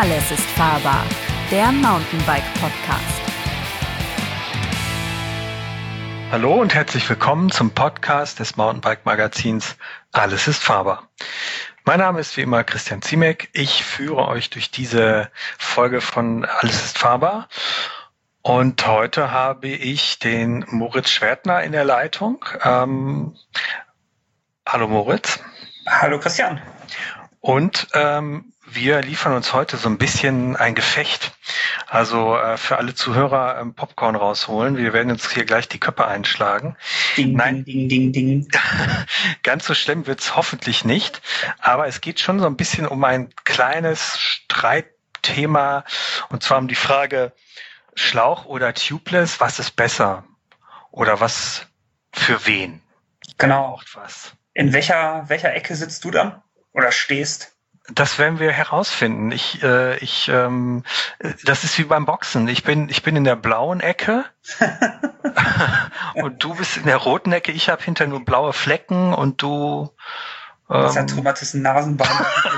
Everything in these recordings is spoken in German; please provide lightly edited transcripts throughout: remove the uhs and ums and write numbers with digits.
Alles ist fahrbar, der Mountainbike-Podcast. Hallo und herzlich willkommen zum Podcast des Mountainbike-Magazins Alles ist fahrbar. Mein Name ist wie immer Christian Ziemek. Ich führe euch durch diese Folge von Alles ist fahrbar. Und heute habe ich den Moritz Schwertner in der Leitung. Hallo Moritz. Hallo Christian. Und wir liefern uns heute so ein bisschen ein Gefecht. Also für alle Zuhörer Popcorn rausholen. Wir werden uns hier gleich die Köpfe einschlagen. Ding, Nein, ding, ding, ding, ding. Ganz so schlimm wird's hoffentlich nicht. Aber es geht schon so ein bisschen um ein kleines Streitthema. Und zwar um die Frage, Schlauch oder Tubeless, was ist besser? Oder was für wen? Genau. Braucht was? In welcher Ecke sitzt du dann? Oder stehst? Das werden wir herausfinden. Das ist wie beim Boxen. Ich bin in der blauen Ecke und du bist in der roten Ecke. Ich habe hinter nur blaue Flecken und du. Das ist ein traumatisches Nasenbein.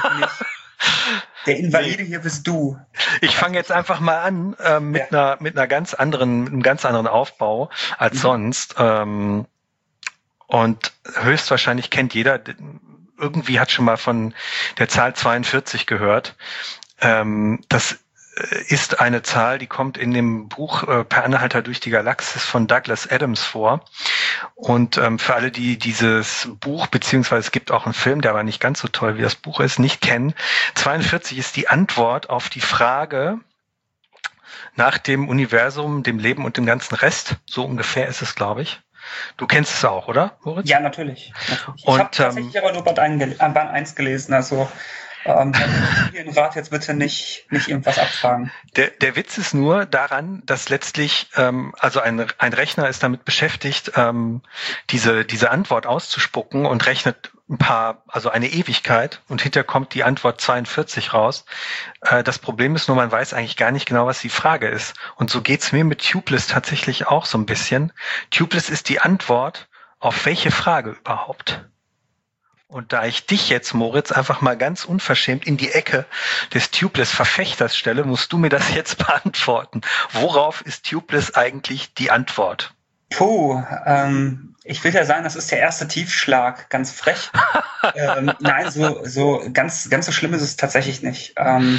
Der Invalide hier bist du. Ich fange jetzt einfach mal an mit einem ganz anderen Aufbau als sonst. Und höchstwahrscheinlich kennt jeder. Irgendwie hat schon mal von der Zahl 42 gehört. Das ist eine Zahl, die kommt in dem Buch Per Anhalter durch die Galaxis von Douglas Adams vor. Und für alle, die dieses Buch, beziehungsweise es gibt auch einen Film, der aber nicht ganz so toll wie das Buch ist, nicht kennen, 42 ist die Antwort auf die Frage nach dem Universum, dem Leben und dem ganzen Rest. So ungefähr ist es, glaube ich. Du kennst es auch, oder, Moritz? Ja, natürlich. Ich habe tatsächlich aber nur Band 1 gelesen, also den Rat jetzt bitte nicht irgendwas abfragen. Der Witz ist nur daran, dass letztlich, also ein Rechner ist damit beschäftigt, diese Antwort auszuspucken und rechnet eine Ewigkeit und hinterher kommt die Antwort 42 raus. Das Problem ist nur, man weiß eigentlich gar nicht genau, was die Frage ist. Und so geht's mir mit Tubeless tatsächlich auch so ein bisschen. Tubeless ist die Antwort auf welche Frage überhaupt? Und da ich dich jetzt, Moritz, einfach mal ganz unverschämt in die Ecke des Tubeless-Verfechters stelle, musst du mir das jetzt beantworten. Worauf ist Tubeless eigentlich die Antwort? Ich will ja sagen, das ist der erste Tiefschlag, ganz frech. Nein, so ganz so schlimm ist es tatsächlich nicht.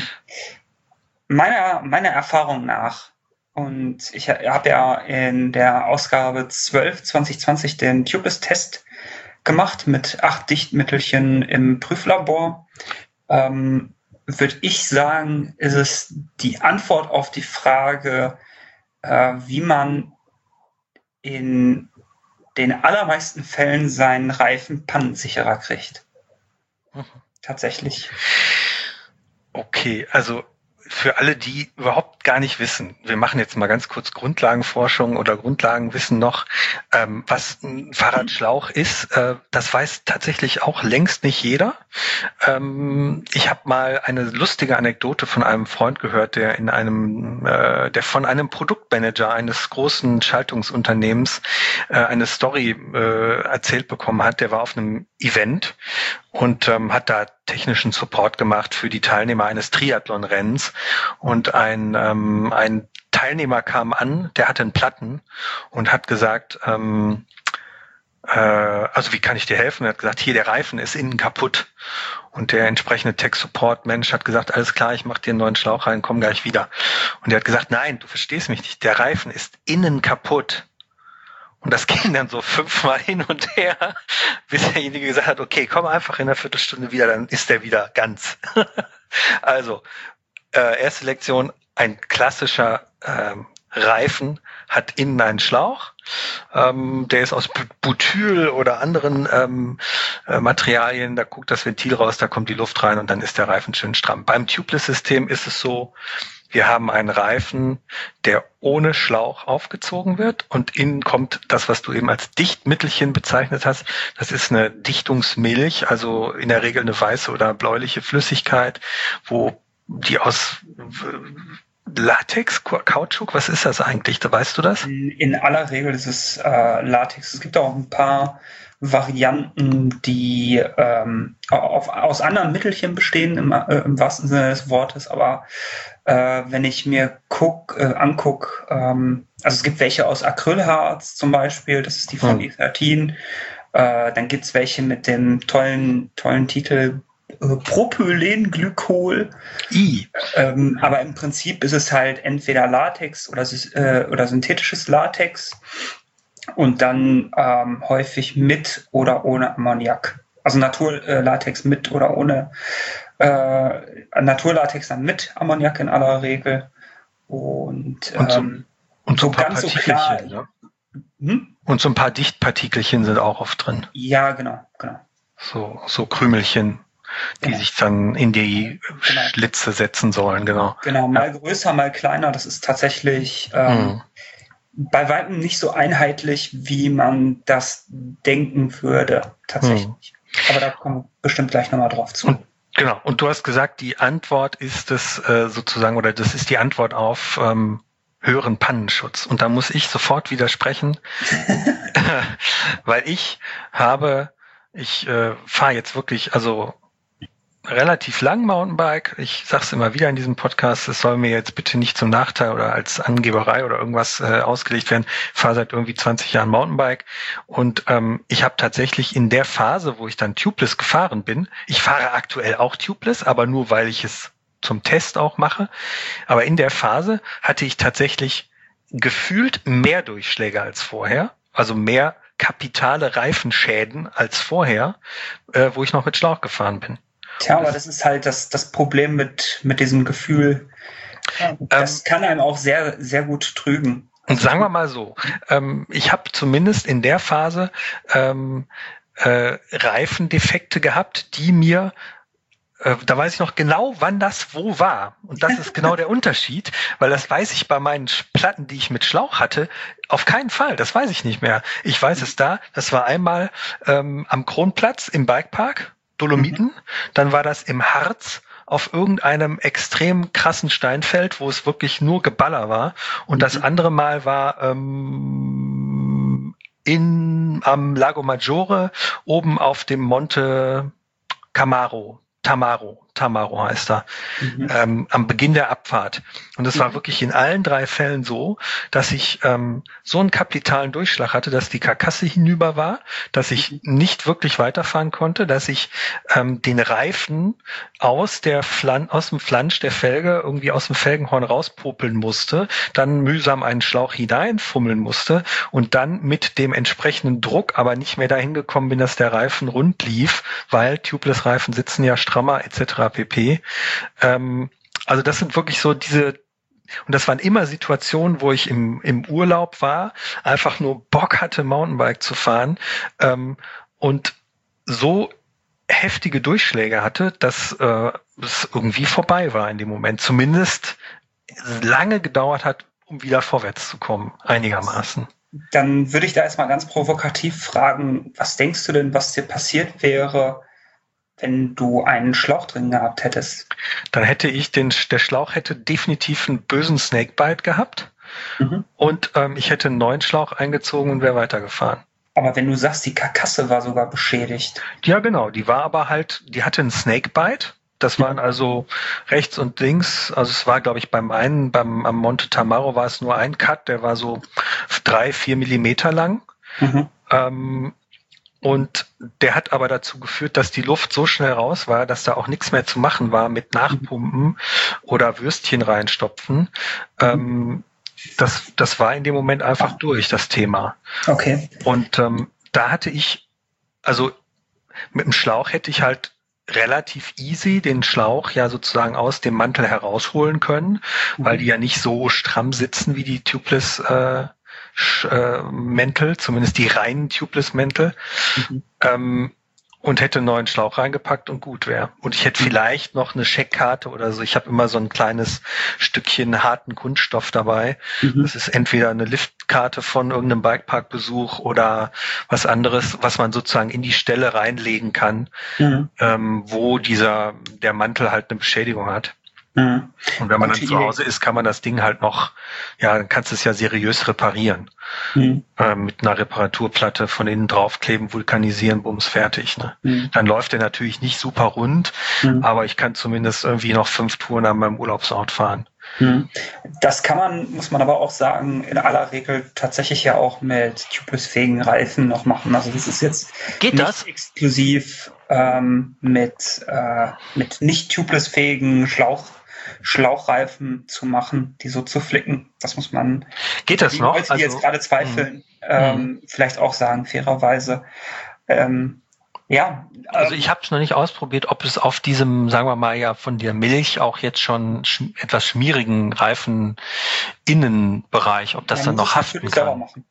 Meiner Erfahrung nach, und ich habe ja in der Ausgabe 12 2020 den Tubeless-Test gemacht mit 8 Dichtmittelchen im Prüflabor, würde ich sagen, ist es die Antwort auf die Frage, wie man in den allermeisten Fällen seinen Reifen pannensicherer kriegt. Tatsächlich. Okay, also für alle, die überhaupt gar nicht wissen, wir machen jetzt mal ganz kurz Grundlagenforschung oder Grundlagenwissen noch, was ein Fahrradschlauch ist, das weiß tatsächlich auch längst nicht jeder. Ich habe mal eine lustige Anekdote von einem Freund gehört, der von einem Produktmanager eines großen Schaltungsunternehmens eine Story erzählt bekommen hat. Der war auf einem Event und hat da technischen Support gemacht für die Teilnehmer eines Triathlon-Rennens. Und ein Teilnehmer kam an, der hatte einen Platten und hat gesagt, also wie kann ich dir helfen? Er hat gesagt, hier, der Reifen ist innen kaputt. Und der entsprechende Tech-Support-Mensch hat gesagt, alles klar, ich mache dir einen neuen Schlauch rein, komm gleich wieder. Und er hat gesagt, nein, du verstehst mich nicht, der Reifen ist innen kaputt. Und das ging dann so 5-mal hin und her, bis derjenige gesagt hat, okay, komm einfach in einer Viertelstunde wieder, dann ist der wieder ganz. Also, erste Lektion, ein klassischer Reifen hat innen einen Schlauch. Der ist aus Butyl oder anderen Materialien, da guckt das Ventil raus, da kommt die Luft rein und dann ist der Reifen schön stramm. Beim Tubeless-System ist es so, wir haben einen Reifen, der ohne Schlauch aufgezogen wird und innen kommt das, was du eben als Dichtmittelchen bezeichnet hast. Das ist eine Dichtungsmilch, also in der Regel eine weiße oder bläuliche Flüssigkeit, wo die aus Latex, Kautschuk, was ist das eigentlich? Weißt du das? In aller Regel ist es Latex. Es gibt auch ein paar Varianten, die aus anderen Mittelchen bestehen, im wahrsten Sinne des Wortes. Aber wenn ich mir angucke, also es gibt welche aus Acrylharz zum Beispiel, das ist die von E13. Dann gibt es welche mit dem tollen Titel Propylenglykol. Aber im Prinzip ist es halt entweder Latex oder synthetisches Latex und dann häufig mit oder ohne Ammoniak. Also Naturlatex mit oder ohne Naturlatex dann mit Ammoniak in aller Regel. Und so ganz so klar. Ja? Und so ein paar Dichtpartikelchen sind auch oft drin. Ja, genau. So Krümelchen, die sich dann in die Schlitze setzen sollen, genau. Genau, mal größer, mal kleiner. Das ist tatsächlich bei weitem nicht so einheitlich, wie man das denken würde, tatsächlich. Aber da kommen wir bestimmt gleich nochmal drauf zu. Und du hast gesagt, die Antwort ist das sozusagen, oder das ist die Antwort auf höheren Pannenschutz. Und da muss ich sofort widersprechen, weil ich fahre jetzt wirklich, also relativ lang Mountainbike. Ich sage es immer wieder in diesem Podcast, es soll mir jetzt bitte nicht zum Nachteil oder als Angeberei oder irgendwas ausgelegt werden. Ich fahre seit irgendwie 20 Jahren Mountainbike und ich habe tatsächlich in der Phase, wo ich dann tubeless gefahren bin, ich fahre aktuell auch tubeless, aber nur weil ich es zum Test auch mache. Aber in der Phase hatte ich tatsächlich gefühlt mehr Durchschläge als vorher, also mehr kapitale Reifenschäden als vorher, wo ich noch mit Schlauch gefahren bin. Tja, aber das ist halt das Problem mit diesem Gefühl. Das kann einem auch sehr, sehr gut trügen. Und sagen wir mal so, ich habe zumindest in der Phase Reifendefekte gehabt, die mir da weiß ich noch genau, wann das wo war. Und das ist genau der Unterschied, weil das weiß ich bei meinen Platten, die ich mit Schlauch hatte, auf keinen Fall. Das weiß ich nicht mehr. Ich weiß es das war einmal am Kronplatz im Bikepark, Dolomiten. Dann war das im Harz auf irgendeinem extrem krassen Steinfeld, wo es wirklich nur Geballer war. Und das andere Mal war am Lago Maggiore, oben auf dem Monte Tamaro heißt er, am Beginn der Abfahrt. Und es war wirklich in allen 3 Fällen so, dass ich so einen kapitalen Durchschlag hatte, dass die Karkasse hinüber war, dass ich nicht wirklich weiterfahren konnte, dass ich den Reifen aus dem Flansch der Felge irgendwie aus dem Felgenhorn rauspopeln musste, dann mühsam einen Schlauch hineinfummeln musste und dann mit dem entsprechenden Druck aber nicht mehr dahin gekommen bin, dass der Reifen rund lief, weil Tubeless-Reifen sitzen ja strammer etc. pp. Also das sind wirklich so diese, und das waren immer Situationen, wo ich im Urlaub war, einfach nur Bock hatte, Mountainbike zu fahren und so heftige Durchschläge hatte, dass es irgendwie vorbei war in dem Moment. Zumindest lange gedauert hat, um wieder vorwärts zu kommen, einigermaßen. Dann würde ich da erstmal ganz provokativ fragen, was denkst du denn, was dir passiert wäre, wenn du einen Schlauch drin gehabt hättest? Dann hätte der Schlauch hätte definitiv einen bösen Snakebite gehabt und ich hätte einen neuen Schlauch eingezogen und wäre weitergefahren. Aber wenn du sagst, die Karkasse war sogar beschädigt. Ja, genau. Die war aber halt, die hatte einen Snakebite. Das waren also rechts und links. Also es war, glaube ich, am Monte Tamaro war es nur ein Cut. Der war so 3-4 Millimeter lang. Und der hat aber dazu geführt, dass die Luft so schnell raus war, dass da auch nichts mehr zu machen war mit Nachpumpen oder Würstchen reinstopfen. Das war in dem Moment einfach durch, das Thema. Okay. Und da hatte ich, also mit dem Schlauch hätte ich halt relativ easy den Schlauch ja sozusagen aus dem Mantel herausholen können, weil die ja nicht so stramm sitzen wie die Tubeless Mäntel, zumindest die reinen Tubeless-Mäntel, und hätte einen neuen Schlauch reingepackt und gut wäre. Und ich hätte vielleicht noch eine Scheckkarte oder so. Ich habe immer so ein kleines Stückchen harten Kunststoff dabei. Das ist entweder eine Liftkarte von irgendeinem Bikepark-Besuch oder was anderes, was man sozusagen in die Stelle reinlegen kann, wo der Mantel halt eine Beschädigung hat. Mhm. Und wenn man dann Gute zu Idee. Hause ist, kann man das Ding halt noch, ja, dann kannst du es ja seriös reparieren. Mhm. Mit einer Reparaturplatte von innen draufkleben, vulkanisieren, bums, fertig. Ne? Mhm. Dann läuft der natürlich nicht super rund, Mhm. aber ich kann zumindest irgendwie noch 5 Touren an meinem Urlaubsort fahren. Mhm. Das kann man, muss man aber auch sagen, in aller Regel tatsächlich ja auch mit tubeless-fähigen Reifen noch machen. Also das ist jetzt Geht nicht das? exklusiv mit nicht tubeless-fähigen Schlauchreifen zu machen, die so zu flicken. Das muss man Geht das die noch? Leute, die jetzt gerade zweifeln, vielleicht auch sagen, fairerweise. Also ich habe es noch nicht ausprobiert, ob es auf diesem, sagen wir mal, ja von der Milch auch jetzt schon etwas schmierigen Reifen-Innenbereich, ob das dann noch haften sauber kann. machen.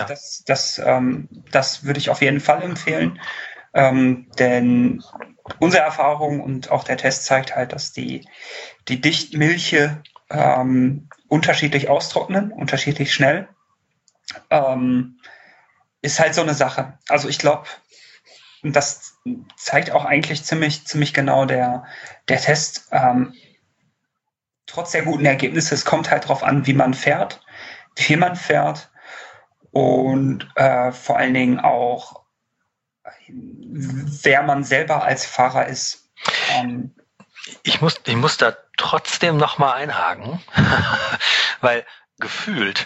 Das würde ich auf jeden Fall empfehlen, denn unsere Erfahrung und auch der Test zeigt halt, dass die Dichtmilche unterschiedlich austrocknen, unterschiedlich schnell. Ist halt so eine Sache. Also ich glaube, das zeigt auch eigentlich ziemlich genau der Test. Trotz der guten Ergebnisse, es kommt halt drauf an, wie man fährt, wie viel man fährt und vor allen Dingen auch, wer man selber als Fahrer ist. Ich muss da trotzdem noch mal einhaken, weil gefühlt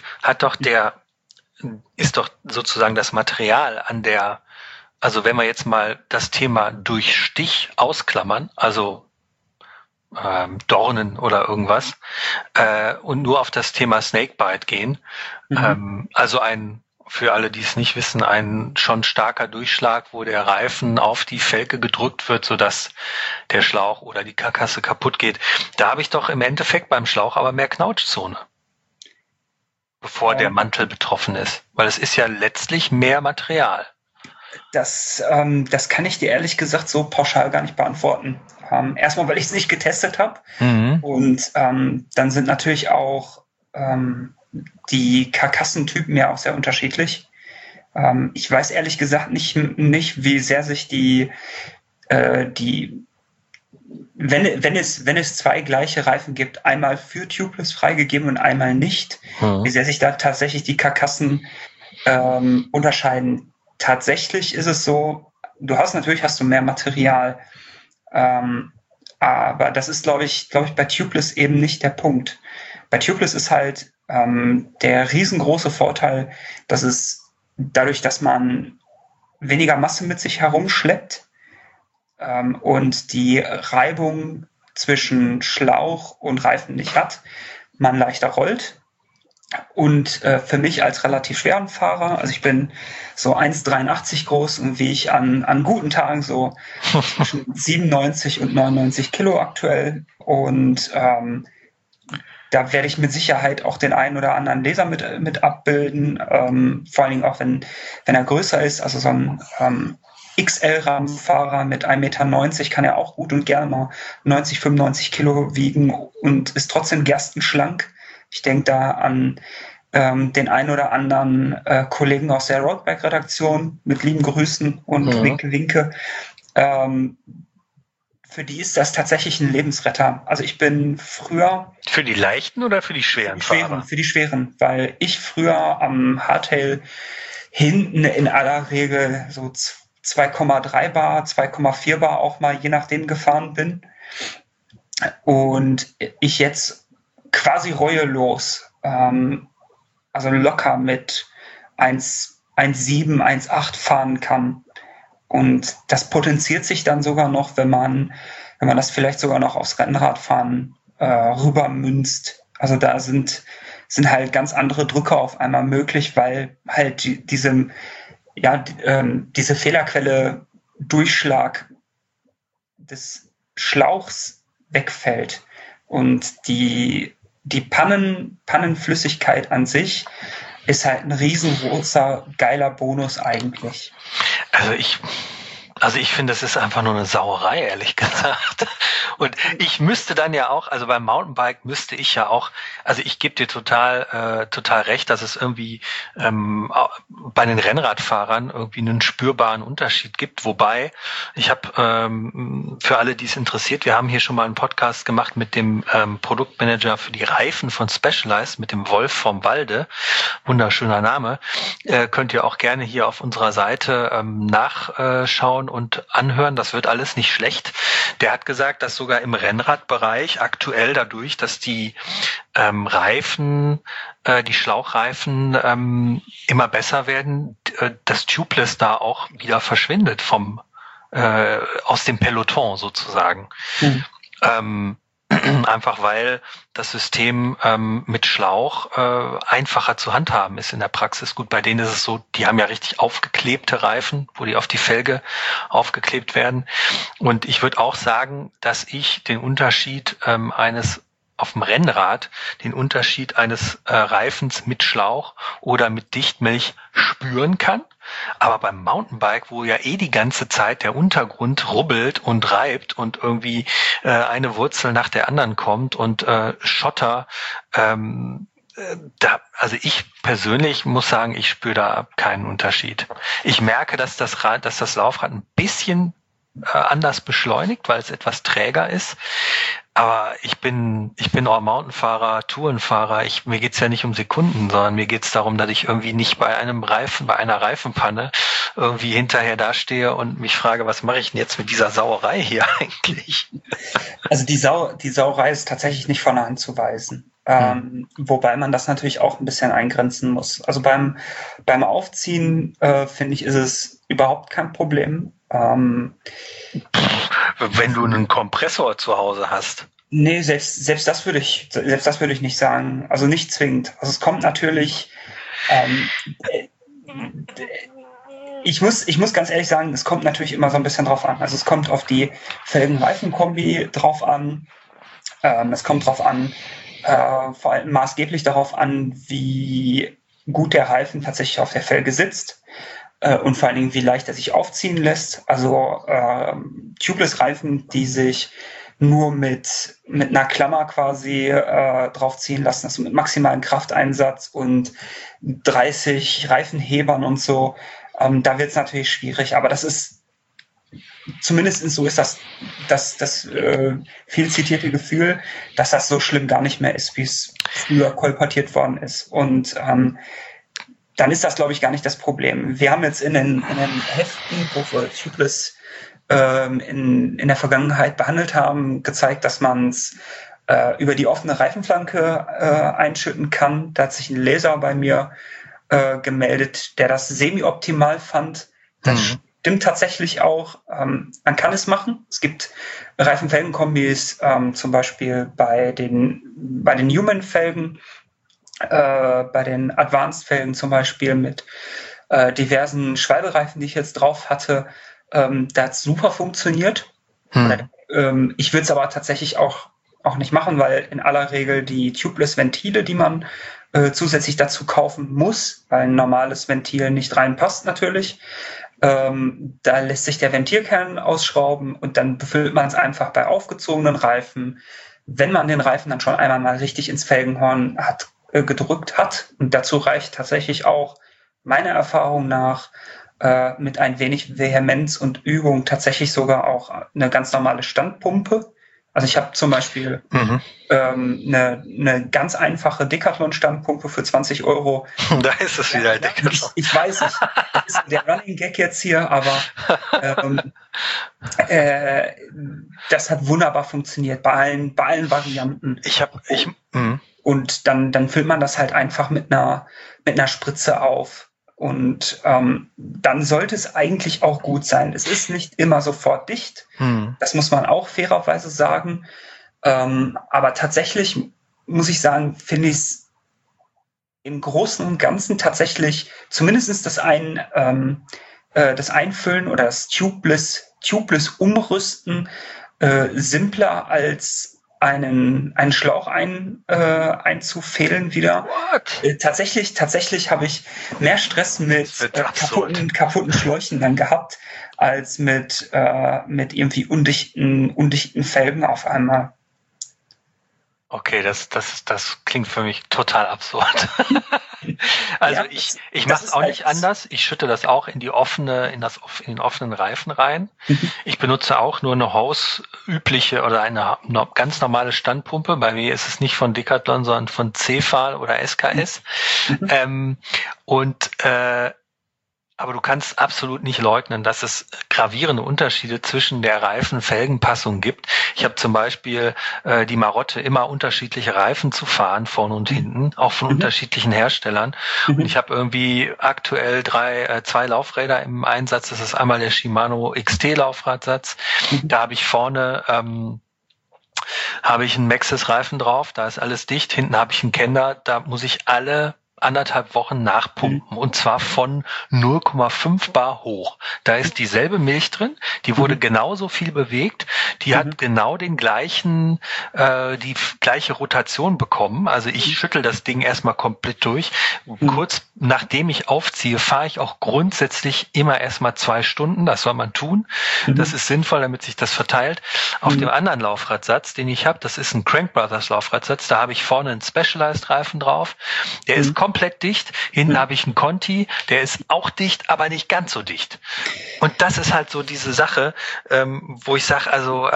ist doch sozusagen das Material also wenn wir jetzt mal das Thema durch Stich ausklammern, also Dornen oder irgendwas, und nur auf das Thema Snakebite gehen, also für alle, die es nicht wissen, ein schon starker Durchschlag, wo der Reifen auf die Felge gedrückt wird, sodass der Schlauch oder die Karkasse kaputt geht. Da habe ich doch im Endeffekt beim Schlauch aber mehr Knautschzone, bevor der Mantel betroffen ist, weil es ist ja letztlich mehr Material. Das kann ich dir ehrlich gesagt so pauschal gar nicht beantworten. Erstmal, weil ich es nicht getestet habe. Und dann sind natürlich auch die Karkassentypen ja auch sehr unterschiedlich. Ich weiß ehrlich gesagt nicht, wie sehr sich wenn es zwei gleiche Reifen gibt, einmal für Tubeless freigegeben und einmal nicht, wie sehr sich da tatsächlich die Karkassen unterscheiden. Tatsächlich ist es so, hast du mehr Material, aber das ist, glaube ich, bei Tubeless eben nicht der Punkt. Bei Tubeless ist halt der riesengroße Vorteil, dass es dadurch, dass man weniger Masse mit sich herumschleppt und die Reibung zwischen Schlauch und Reifen nicht hat, man leichter rollt. Und für mich als relativ schweren Fahrer, also ich bin so 1,83 groß und wiege ich an guten Tagen so zwischen 97 und 99 Kilo aktuell. Und da werde ich mit Sicherheit auch den einen oder anderen Laser mit abbilden. Vor allen Dingen auch, wenn er größer ist. Also so ein XL-Rahmenfahrer mit 1,90 Meter kann ja auch gut und gerne mal 90, 95 Kilo wiegen und ist trotzdem gerstenschlank. Ich denke da an den einen oder anderen Kollegen aus der Roadbike-Redaktion mit lieben Grüßen und Winke. Für die ist das tatsächlich ein Lebensretter. Also ich bin früher... Für die leichten oder für die schweren Fahrer? Für die schweren, weil ich früher am Hardtail hinten in aller Regel so 2,3 Bar, 2,4 Bar auch mal je nachdem gefahren bin. Und ich jetzt quasi reuelos, also locker mit 1,7, 1,8 fahren kann. Und das potenziert sich dann sogar noch, wenn man das vielleicht sogar noch aufs Rennradfahren rübermünzt. Also da sind halt ganz andere Drücke auf einmal möglich, weil halt diese Fehlerquelle Durchschlag des Schlauchs wegfällt. Und die Pannenflüssigkeit an sich ist halt ein riesengroßer, geiler Bonus eigentlich. Also ich finde, das ist einfach nur eine Sauerei, ehrlich gesagt. Und ich müsste dann ja auch, also beim Mountainbike müsste ich ja auch, also ich gebe dir total recht, dass es irgendwie bei den Rennradfahrern irgendwie einen spürbaren Unterschied gibt. Wobei, ich habe für alle, die es interessiert, wir haben hier schon mal einen Podcast gemacht mit dem Produktmanager für die Reifen von Specialized, mit dem Wolf vom Walde. Wunderschöner Name. Könnt ihr auch gerne hier auf unserer Seite nachschauen und anhören. Das wird alles nicht schlecht. Der hat gesagt, dass sogar im Rennradbereich aktuell dadurch, dass die Reifen, die Schlauchreifen immer besser werden, das Tubeless da auch wieder verschwindet aus dem Peloton sozusagen. Einfach weil das System mit Schlauch einfacher zu handhaben ist in der Praxis. Gut, bei denen ist es so, die haben ja richtig aufgeklebte Reifen, wo die auf die Felge aufgeklebt werden. Und ich würde auch sagen, dass ich den Unterschied auf dem Rennrad, den Unterschied eines Reifens mit Schlauch oder mit Dichtmilch spüren kann. Aber beim Mountainbike, wo ja die ganze Zeit der Untergrund rubbelt und reibt und irgendwie eine Wurzel nach der anderen kommt und Schotter, also ich persönlich muss sagen, ich spüre da keinen Unterschied. Ich merke, dass das Laufrad ein bisschen anders beschleunigt, weil es etwas träger ist. Aber ich bin All-Mountain-Fahrer, Tourenfahrer. Mir geht's ja nicht um Sekunden, sondern mir geht's darum, dass ich irgendwie nicht bei einer Reifenpanne irgendwie hinterher dastehe und mich frage, was mache ich denn jetzt mit dieser Sauerei hier eigentlich? Also die Sauerei ist tatsächlich nicht von der Hand zu weisen. Wobei man das natürlich auch ein bisschen eingrenzen muss. Also beim Aufziehen, finde ich, ist es überhaupt kein Problem. Wenn du einen Kompressor zu Hause hast. Nee, selbst das würde ich nicht sagen. Also nicht zwingend. Also es kommt natürlich, ich muss ganz ehrlich sagen, es kommt natürlich immer so ein bisschen drauf an. Also es kommt auf die Felgen-Reifen-Kombi drauf an. Es kommt drauf an, vor allem maßgeblich darauf an, wie gut der Reifen tatsächlich auf der Felge sitzt. Und vor allen Dingen, wie leicht er sich aufziehen lässt. Also Tubeless-Reifen, die sich nur mit einer Klammer quasi draufziehen lassen, also mit maximalem Krafteinsatz und 30 Reifenhebern und so, da wird es natürlich schwierig. Aber das ist, zumindest so ist das viel zitierte Gefühl, dass das so schlimm gar nicht mehr ist, wie es früher kolportiert worden ist. Und dann ist das, glaube ich, gar nicht das Problem. Wir haben jetzt in den Heften, wo wir Tubeless in der Vergangenheit behandelt haben, gezeigt, dass man es über die offene Reifenflanke einschütten kann. Da hat sich ein Leser bei mir gemeldet, der das semi-optimal fand. Das stimmt tatsächlich auch. Man kann es machen. Es gibt Reifen-Felgen-Kombis, zum Beispiel bei den Newman-Felgen, bei den Advanced-Felgen zum Beispiel mit diversen Schwalbereifen, die ich jetzt drauf hatte, da hat es super funktioniert. Ich würde es aber tatsächlich auch nicht machen, weil in aller Regel die Tubeless-Ventile, die man zusätzlich dazu kaufen muss, weil ein normales Ventil nicht reinpasst natürlich, da lässt sich der Ventilkern ausschrauben und dann befüllt man es einfach bei aufgezogenen Reifen. Wenn man den Reifen dann schon einmal mal richtig ins Felgenhorn gedrückt hat. Und dazu reicht tatsächlich auch meiner Erfahrung nach mit ein wenig Vehemenz und Übung tatsächlich sogar auch eine ganz normale Standpumpe. Also ich habe zum Beispiel eine ganz einfache Decathlon-Standpumpe für 20 €. Da ist es wieder Decathlon. Ich weiß nicht, das ist der Running Gag jetzt hier, aber das hat wunderbar funktioniert bei allen Varianten. Und dann füllt man das halt einfach mit einer Spritze auf. Und dann sollte es eigentlich auch gut sein. Es ist nicht immer sofort dicht. Das muss man auch fairerweise sagen. Aber tatsächlich muss ich sagen, finde ich es im Großen und Ganzen tatsächlich zumindest das Einfüllen oder das Tubeless Umrüsten simpler als einen Schlauch einzufädeln wieder. Tatsächlich habe ich mehr Stress mit kaputten Schläuchen dann gehabt, als mit irgendwie undichten Felgen auf einmal. Okay, das klingt für mich total absurd. Also ja, ich mache es auch nicht anders. Ich schütte das auch in den offenen Reifen rein. Ich benutze auch nur eine hausübliche oder eine ganz normale Standpumpe. Bei mir ist es nicht von Decathlon, sondern von Cefal oder SKS. Aber du kannst absolut nicht leugnen, dass es gravierende Unterschiede zwischen der Reifen-Felgenpassung gibt. Ich habe zum Beispiel die Marotte, immer unterschiedliche Reifen zu fahren, vorne und hinten, auch von unterschiedlichen Herstellern. Und ich habe irgendwie aktuell zwei Laufräder im Einsatz. Das ist einmal der Shimano XT-Laufradsatz. Da habe ich vorne einen Maxxis-Reifen drauf, da ist alles dicht. Hinten habe ich einen Kender, da muss ich alle 1,5 Wochen nachpumpen und zwar von 0,5 bar hoch. Da ist dieselbe Milch drin, die wurde genauso viel bewegt, die hat genau die gleiche Rotation bekommen. Also ich schüttel das Ding erstmal komplett durch. Kurz nachdem ich aufziehe, fahre ich auch grundsätzlich immer erstmal 2 Stunden. Das soll man tun. Das ist sinnvoll, damit sich das verteilt. Auf dem anderen Laufradsatz, den ich habe, das ist ein Crank Brothers Laufradsatz, da habe ich vorne einen Specialized Reifen drauf. Der ist komplett dicht. Hinten habe ich einen Conti, der ist auch dicht, aber nicht ganz so dicht. Und das ist halt so diese Sache, wo ich sage, also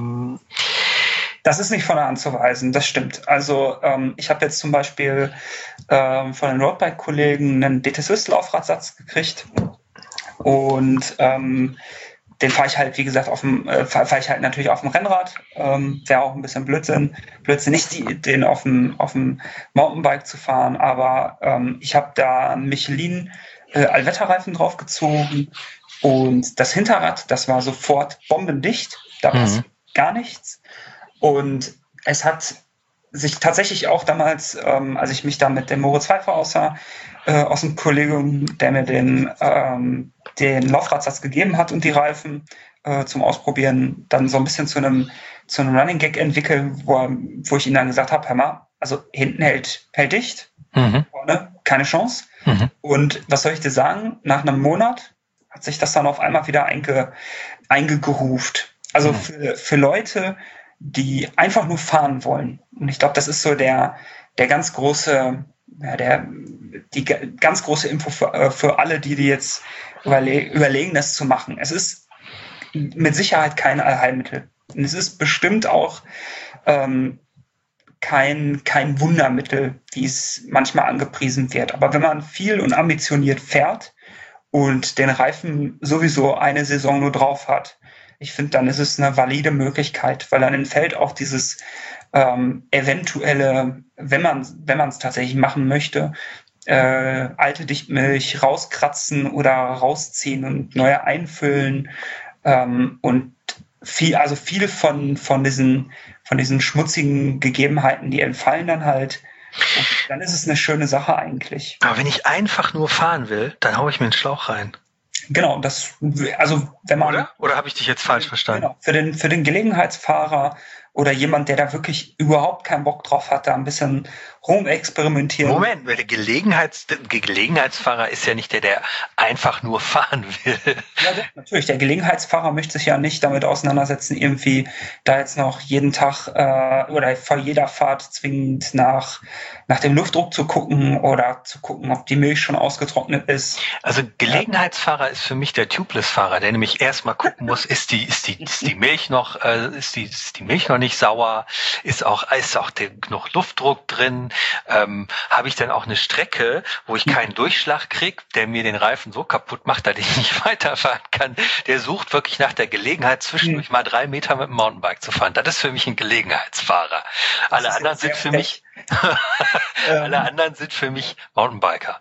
das ist nicht von der Hand zu weisen, das stimmt. Also ich habe jetzt zum Beispiel von den Roadbike-Kollegen einen DT Swiss Laufradsatz gekriegt und den fahre ich halt, wie gesagt, fahre ich halt natürlich auf dem Rennrad. Wäre auch ein bisschen blödsinnig, den auf dem Mountainbike zu fahren. Aber ich habe da einen Michelin Allwetterreifen draufgezogen und das Hinterrad, das war sofort bombendicht. Da passt gar nichts. Und es hat sich tatsächlich auch damals, als ich mich da mit dem Moritz Pfeiffer aus dem Kollegium, der mir den Laufradsatz gegeben hat und die Reifen zum Ausprobieren, dann so ein bisschen zu einem Running Gag entwickeln, wo ich ihm dann gesagt habe, hör mal, also hinten hält dicht, vorne keine Chance. Und was soll ich dir sagen? Nach einem Monat hat sich das dann auf einmal wieder eingegroovt. Also für Leute, die einfach nur fahren wollen. Und ich glaube, das ist so der ganz große, die ganz große Info für alle, die jetzt überlegen, das zu machen. Es ist mit Sicherheit kein Allheilmittel. Und es ist bestimmt auch kein Wundermittel, wie es manchmal angepriesen wird. Aber wenn man viel und ambitioniert fährt und den Reifen sowieso eine Saison nur drauf hat, ich finde, dann ist es eine valide Möglichkeit, weil dann entfällt auch dieses eventuelle, wenn man es tatsächlich machen möchte, alte Dichtmilch rauskratzen oder rausziehen und neue einfüllen und viele von diesen schmutzigen Gegebenheiten, die entfallen dann halt. Und dann ist es eine schöne Sache eigentlich. Aber wenn ich einfach nur fahren will, dann haue ich mir einen Schlauch rein. Genau, wenn man. Oder habe ich dich jetzt falsch verstanden? Genau, für den Gelegenheitsfahrer oder jemand, der da wirklich überhaupt keinen Bock drauf hat, da ein bisschen rumexperimentieren. Moment, weil der Gelegenheitsfahrer ist ja nicht der einfach nur fahren will. Ja, natürlich. Der Gelegenheitsfahrer möchte sich ja nicht damit auseinandersetzen, irgendwie da jetzt noch jeden Tag oder vor jeder Fahrt zwingend nach dem Luftdruck zu gucken oder zu gucken, ob die Milch schon ausgetrocknet ist. Also Gelegenheitsfahrer ist für mich der Tubeless-Fahrer, der nämlich erstmal gucken muss, ist die Milch noch, ist die Milch noch nicht sauer, ist auch noch Luftdruck drin, habe ich dann auch eine Strecke, wo ich keinen Durchschlag kriege, der mir den Reifen so kaputt macht, dass ich nicht weiterfahren kann. Der sucht wirklich nach der Gelegenheit, zwischendurch mal 3 Meter mit dem Mountainbike zu fahren. Das ist für mich ein Gelegenheitsfahrer. Alle anderen sind für mich Mountainbiker.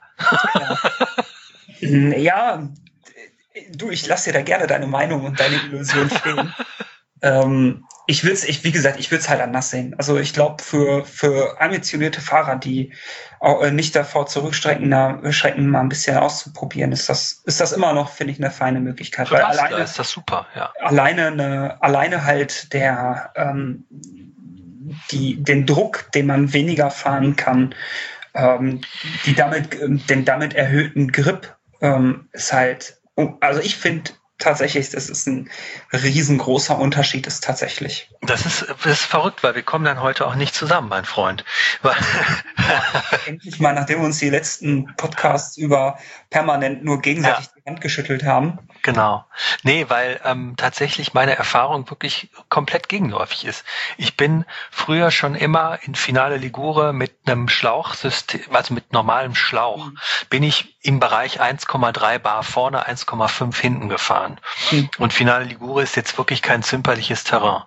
Ja, du, ich lasse dir da gerne deine Meinung und deine Illusion stehen. Ich will es halt anders sehen. Also ich glaube, für ambitionierte Fahrer, die auch nicht davor zurückschrecken, mal ein bisschen auszuprobieren, ist das immer noch, finde ich, eine feine Möglichkeit. Weil alleine ist das super, ja. Alleine halt den Druck, den man weniger fahren kann, den damit erhöhten Grip ist halt, also ich finde tatsächlich, das ist ein riesengroßer Unterschied, ist tatsächlich. Das ist verrückt, weil wir kommen dann heute auch nicht zusammen, mein Freund. Endlich mal, nachdem wir uns die letzten Podcasts über permanent nur gegenseitig die Hand geschüttelt haben. Genau. Nee, weil tatsächlich meine Erfahrung wirklich komplett gegenläufig ist. Ich bin früher schon immer in Finale Ligure mit einem Schlauchsystem, also mit normalem Schlauch, bin ich im Bereich 1,3 Bar vorne, 1,5 hinten gefahren. Und Finale Ligure ist jetzt wirklich kein zimperliches Terrain.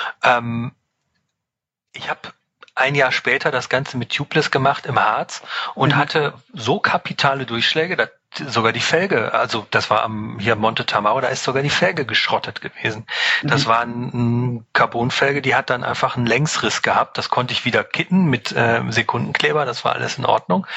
Ich habe ein Jahr später das Ganze mit Tubeless gemacht im Harz und hatte so kapitale Durchschläge, dass sogar die Felge, also das war hier Monte Tamaro, da ist sogar die Felge geschrottet gewesen. Das war eine Carbonfelge, die hat dann einfach einen Längsriss gehabt. Das konnte ich wieder kitten mit Sekundenkleber, das war alles in Ordnung.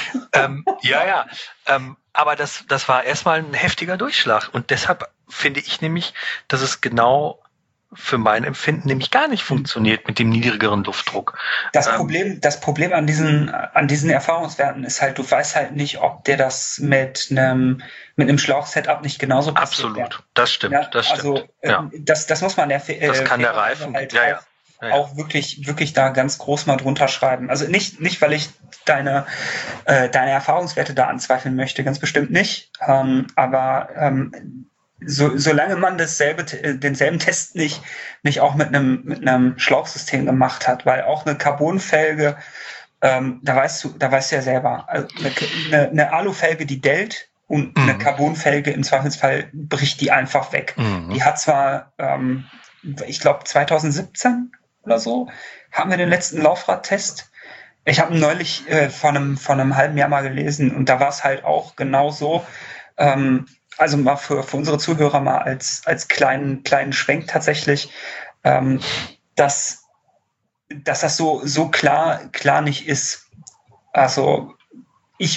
Aber das war erstmal ein heftiger Durchschlag. Und deshalb finde ich nämlich, dass es genau für mein Empfinden nämlich gar nicht funktioniert mit dem niedrigeren Luftdruck. Das Problem an diesen Erfahrungswerten ist halt, du weißt halt nicht, ob dir das mit einem Schlauch-Setup nicht genauso passiert. Absolut, das stimmt. Ja, das muss man das kann der Reifen halt auch wirklich da ganz groß mal drunter schreiben. Also nicht, weil ich deine Erfahrungswerte da anzweifeln möchte, ganz bestimmt nicht. Aber solange man denselben Test nicht auch mit einem Schlauchsystem gemacht hat, weil auch eine Carbonfelge, da weißt du ja selber, also eine Alufelge, die dellt, und eine Carbonfelge im Zweifelsfall bricht die einfach weg. Die hat zwar, ich glaube 2017 oder so, hatten wir den letzten Laufradtest. Ich habe neulich von einem halben Jahr mal gelesen, und da war es halt auch genau so. Also mal für unsere Zuhörer mal als kleinen Schwenk tatsächlich, dass das so klar nicht ist. Also ich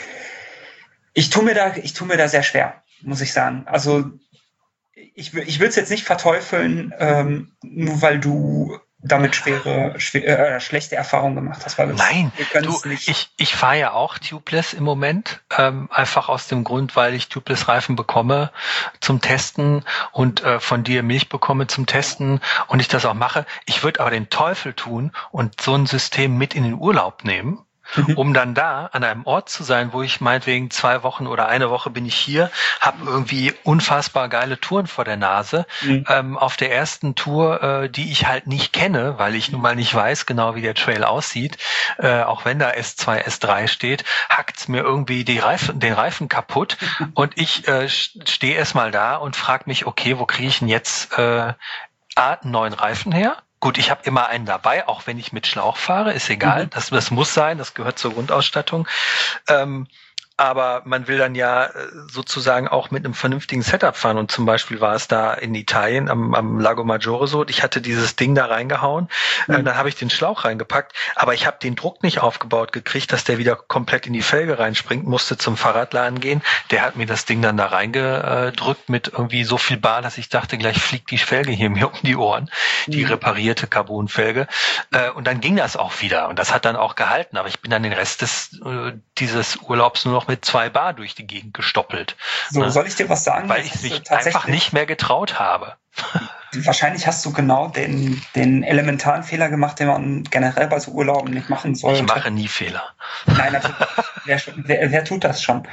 tue mir da sehr schwer, muss ich sagen. Also ich will es jetzt nicht verteufeln, nur weil du damit schlechte Erfahrungen gemacht hast. Nein, ich fahre ja auch Tubeless im Moment, einfach aus dem Grund, weil ich Tubeless-Reifen bekomme zum Testen und von dir Milch bekomme zum Testen und ich das auch mache. Ich würde aber den Teufel tun und so ein System mit in den Urlaub nehmen, um dann da an einem Ort zu sein, wo ich meinetwegen 2 Wochen oder eine Woche bin ich hier, habe irgendwie unfassbar geile Touren vor der Nase. Auf der ersten Tour, die ich halt nicht kenne, weil ich nun mal nicht weiß genau, wie der Trail aussieht, auch wenn da S2, S3 steht, hackt's mir irgendwie den Reifen kaputt und ich stehe erstmal da und frage mich, okay, wo kriege ich denn jetzt einen neuen Reifen her? Gut, ich habe immer einen dabei, auch wenn ich mit Schlauch fahre, ist egal, das muss sein, das gehört zur Grundausstattung. Aber man will dann ja sozusagen auch mit einem vernünftigen Setup fahren. Und zum Beispiel war es da in Italien am Lago Maggiore so, ich hatte dieses Ding da reingehauen, dann habe ich den Schlauch reingepackt, aber ich habe den Druck nicht aufgebaut gekriegt, dass der wieder komplett in die Felge reinspringt, musste zum Fahrradladen gehen. Der hat mir das Ding dann da reingedrückt mit irgendwie so viel Bar, dass ich dachte, gleich fliegt die Felge hier mir um die Ohren, die reparierte Carbonfelge. Und dann ging das auch wieder und das hat dann auch gehalten, aber ich bin dann den Rest dieses Urlaubs nur noch mit 2 Bar durch die Gegend gestoppelt. So, soll ich dir was sagen? Weil ich mich einfach nicht mehr getraut habe. Wahrscheinlich hast du genau den elementaren Fehler gemacht, den man generell bei so Urlauben nicht machen sollte. Ich mache nie Fehler. Nein, natürlich. Wer tut das schon?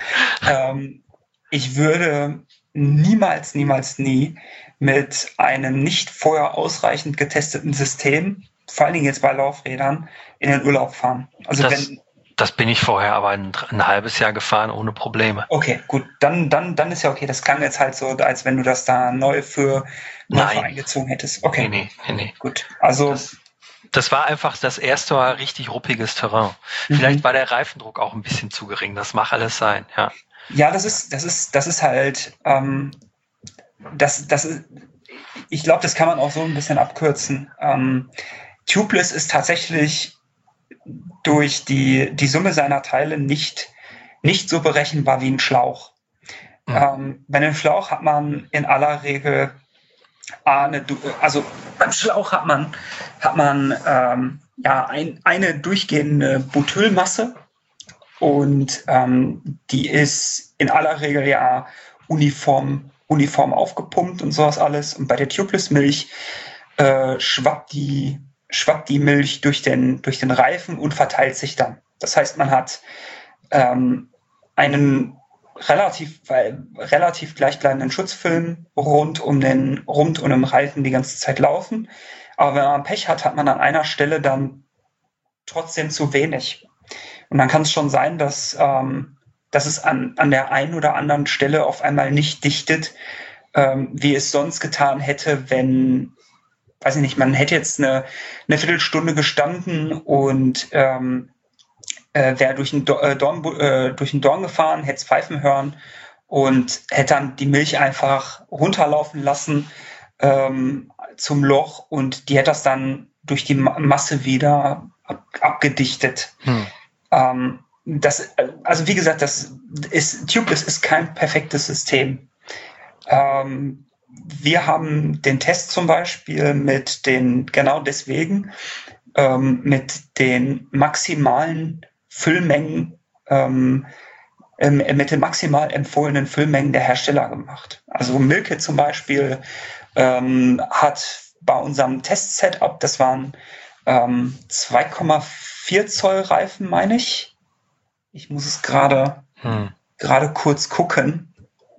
Ich würde niemals nie mit einem nicht vorher ausreichend getesteten System, vor allen Dingen jetzt bei Laufrädern, in den Urlaub fahren. Also das bin ich vorher aber ein halbes Jahr gefahren ohne Probleme. Okay, gut, dann ist ja okay. Das klang jetzt halt so, als wenn du das da neu für eingezogen hättest. Okay. Nee. Gut, also das war einfach das erste Mal richtig ruppiges Terrain. Vielleicht war der Reifendruck auch ein bisschen zu gering. Das mag alles sein, ja. Ja, das ist halt, ich glaube, das kann man auch so ein bisschen abkürzen. Tubeless ist tatsächlich durch die Summe seiner Teile nicht so berechenbar wie ein Schlauch. Bei einem Schlauch hat man in aller Regel Beim Schlauch hat man eine durchgehende Butylmasse und die ist in aller Regel ja uniform aufgepumpt und sowas alles. Und bei der Tubeless-Milch schwappt die Milch durch den Reifen und verteilt sich dann. Das heißt, man hat einen relativ gleichbleibenden Schutzfilm rund um den Reifen die ganze Zeit laufen. Aber wenn man Pech hat, hat man an einer Stelle dann trotzdem zu wenig. Und dann kann es schon sein, dass es an der einen oder anderen Stelle auf einmal nicht dichtet, wie es sonst getan hätte, wenn, weiß ich nicht, man hätte jetzt eine Viertelstunde gestanden und wäre durch den Dorn gefahren, hätte es pfeifen hören und hätte dann die Milch einfach runterlaufen lassen zum Loch und die hätte das dann durch die Masse wieder abgedichtet. Also wie gesagt, Tubeless ist kein perfektes System. Wir haben den Test zum Beispiel mit den maximalen Füllmengen, mit den maximal empfohlenen Füllmengen der Hersteller gemacht. Also Milke zum Beispiel hat bei unserem Test-Setup, das waren 2,4 Zoll Reifen, meine ich. Ich muss es gerade kurz gucken.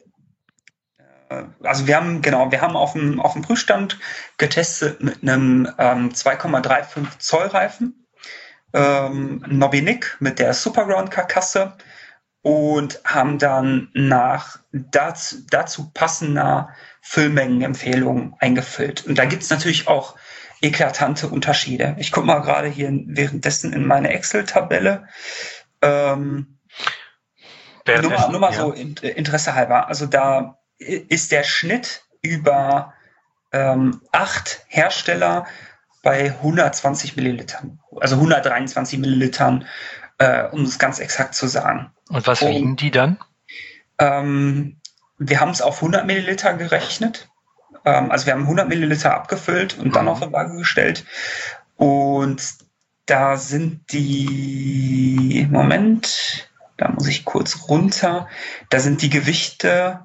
Also wir haben auf dem Prüfstand getestet mit einem 2,35 Zoll Reifen. Nobby-Nick mit der Superground-Karkasse und haben dann nach dazu passender Füllmengenempfehlungen eingefüllt. Und da gibt es natürlich auch eklatante Unterschiede. Ich gucke mal gerade hier währenddessen in meine Excel-Tabelle. Nur mal so Interesse halber. Also da ist der Schnitt über 8 Hersteller bei 120 Millilitern, also 123 Millilitern, um es ganz exakt zu sagen. Und was wiegen die dann? Wir haben es auf 100 Milliliter gerechnet. Also wir haben 100 Milliliter abgefüllt und dann auf die Waage gestellt. Und da sind die, Moment, da muss ich kurz runter, da sind die Gewichte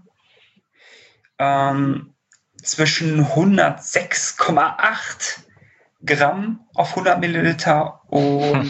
zwischen 106,8 Gramm auf 100 Milliliter und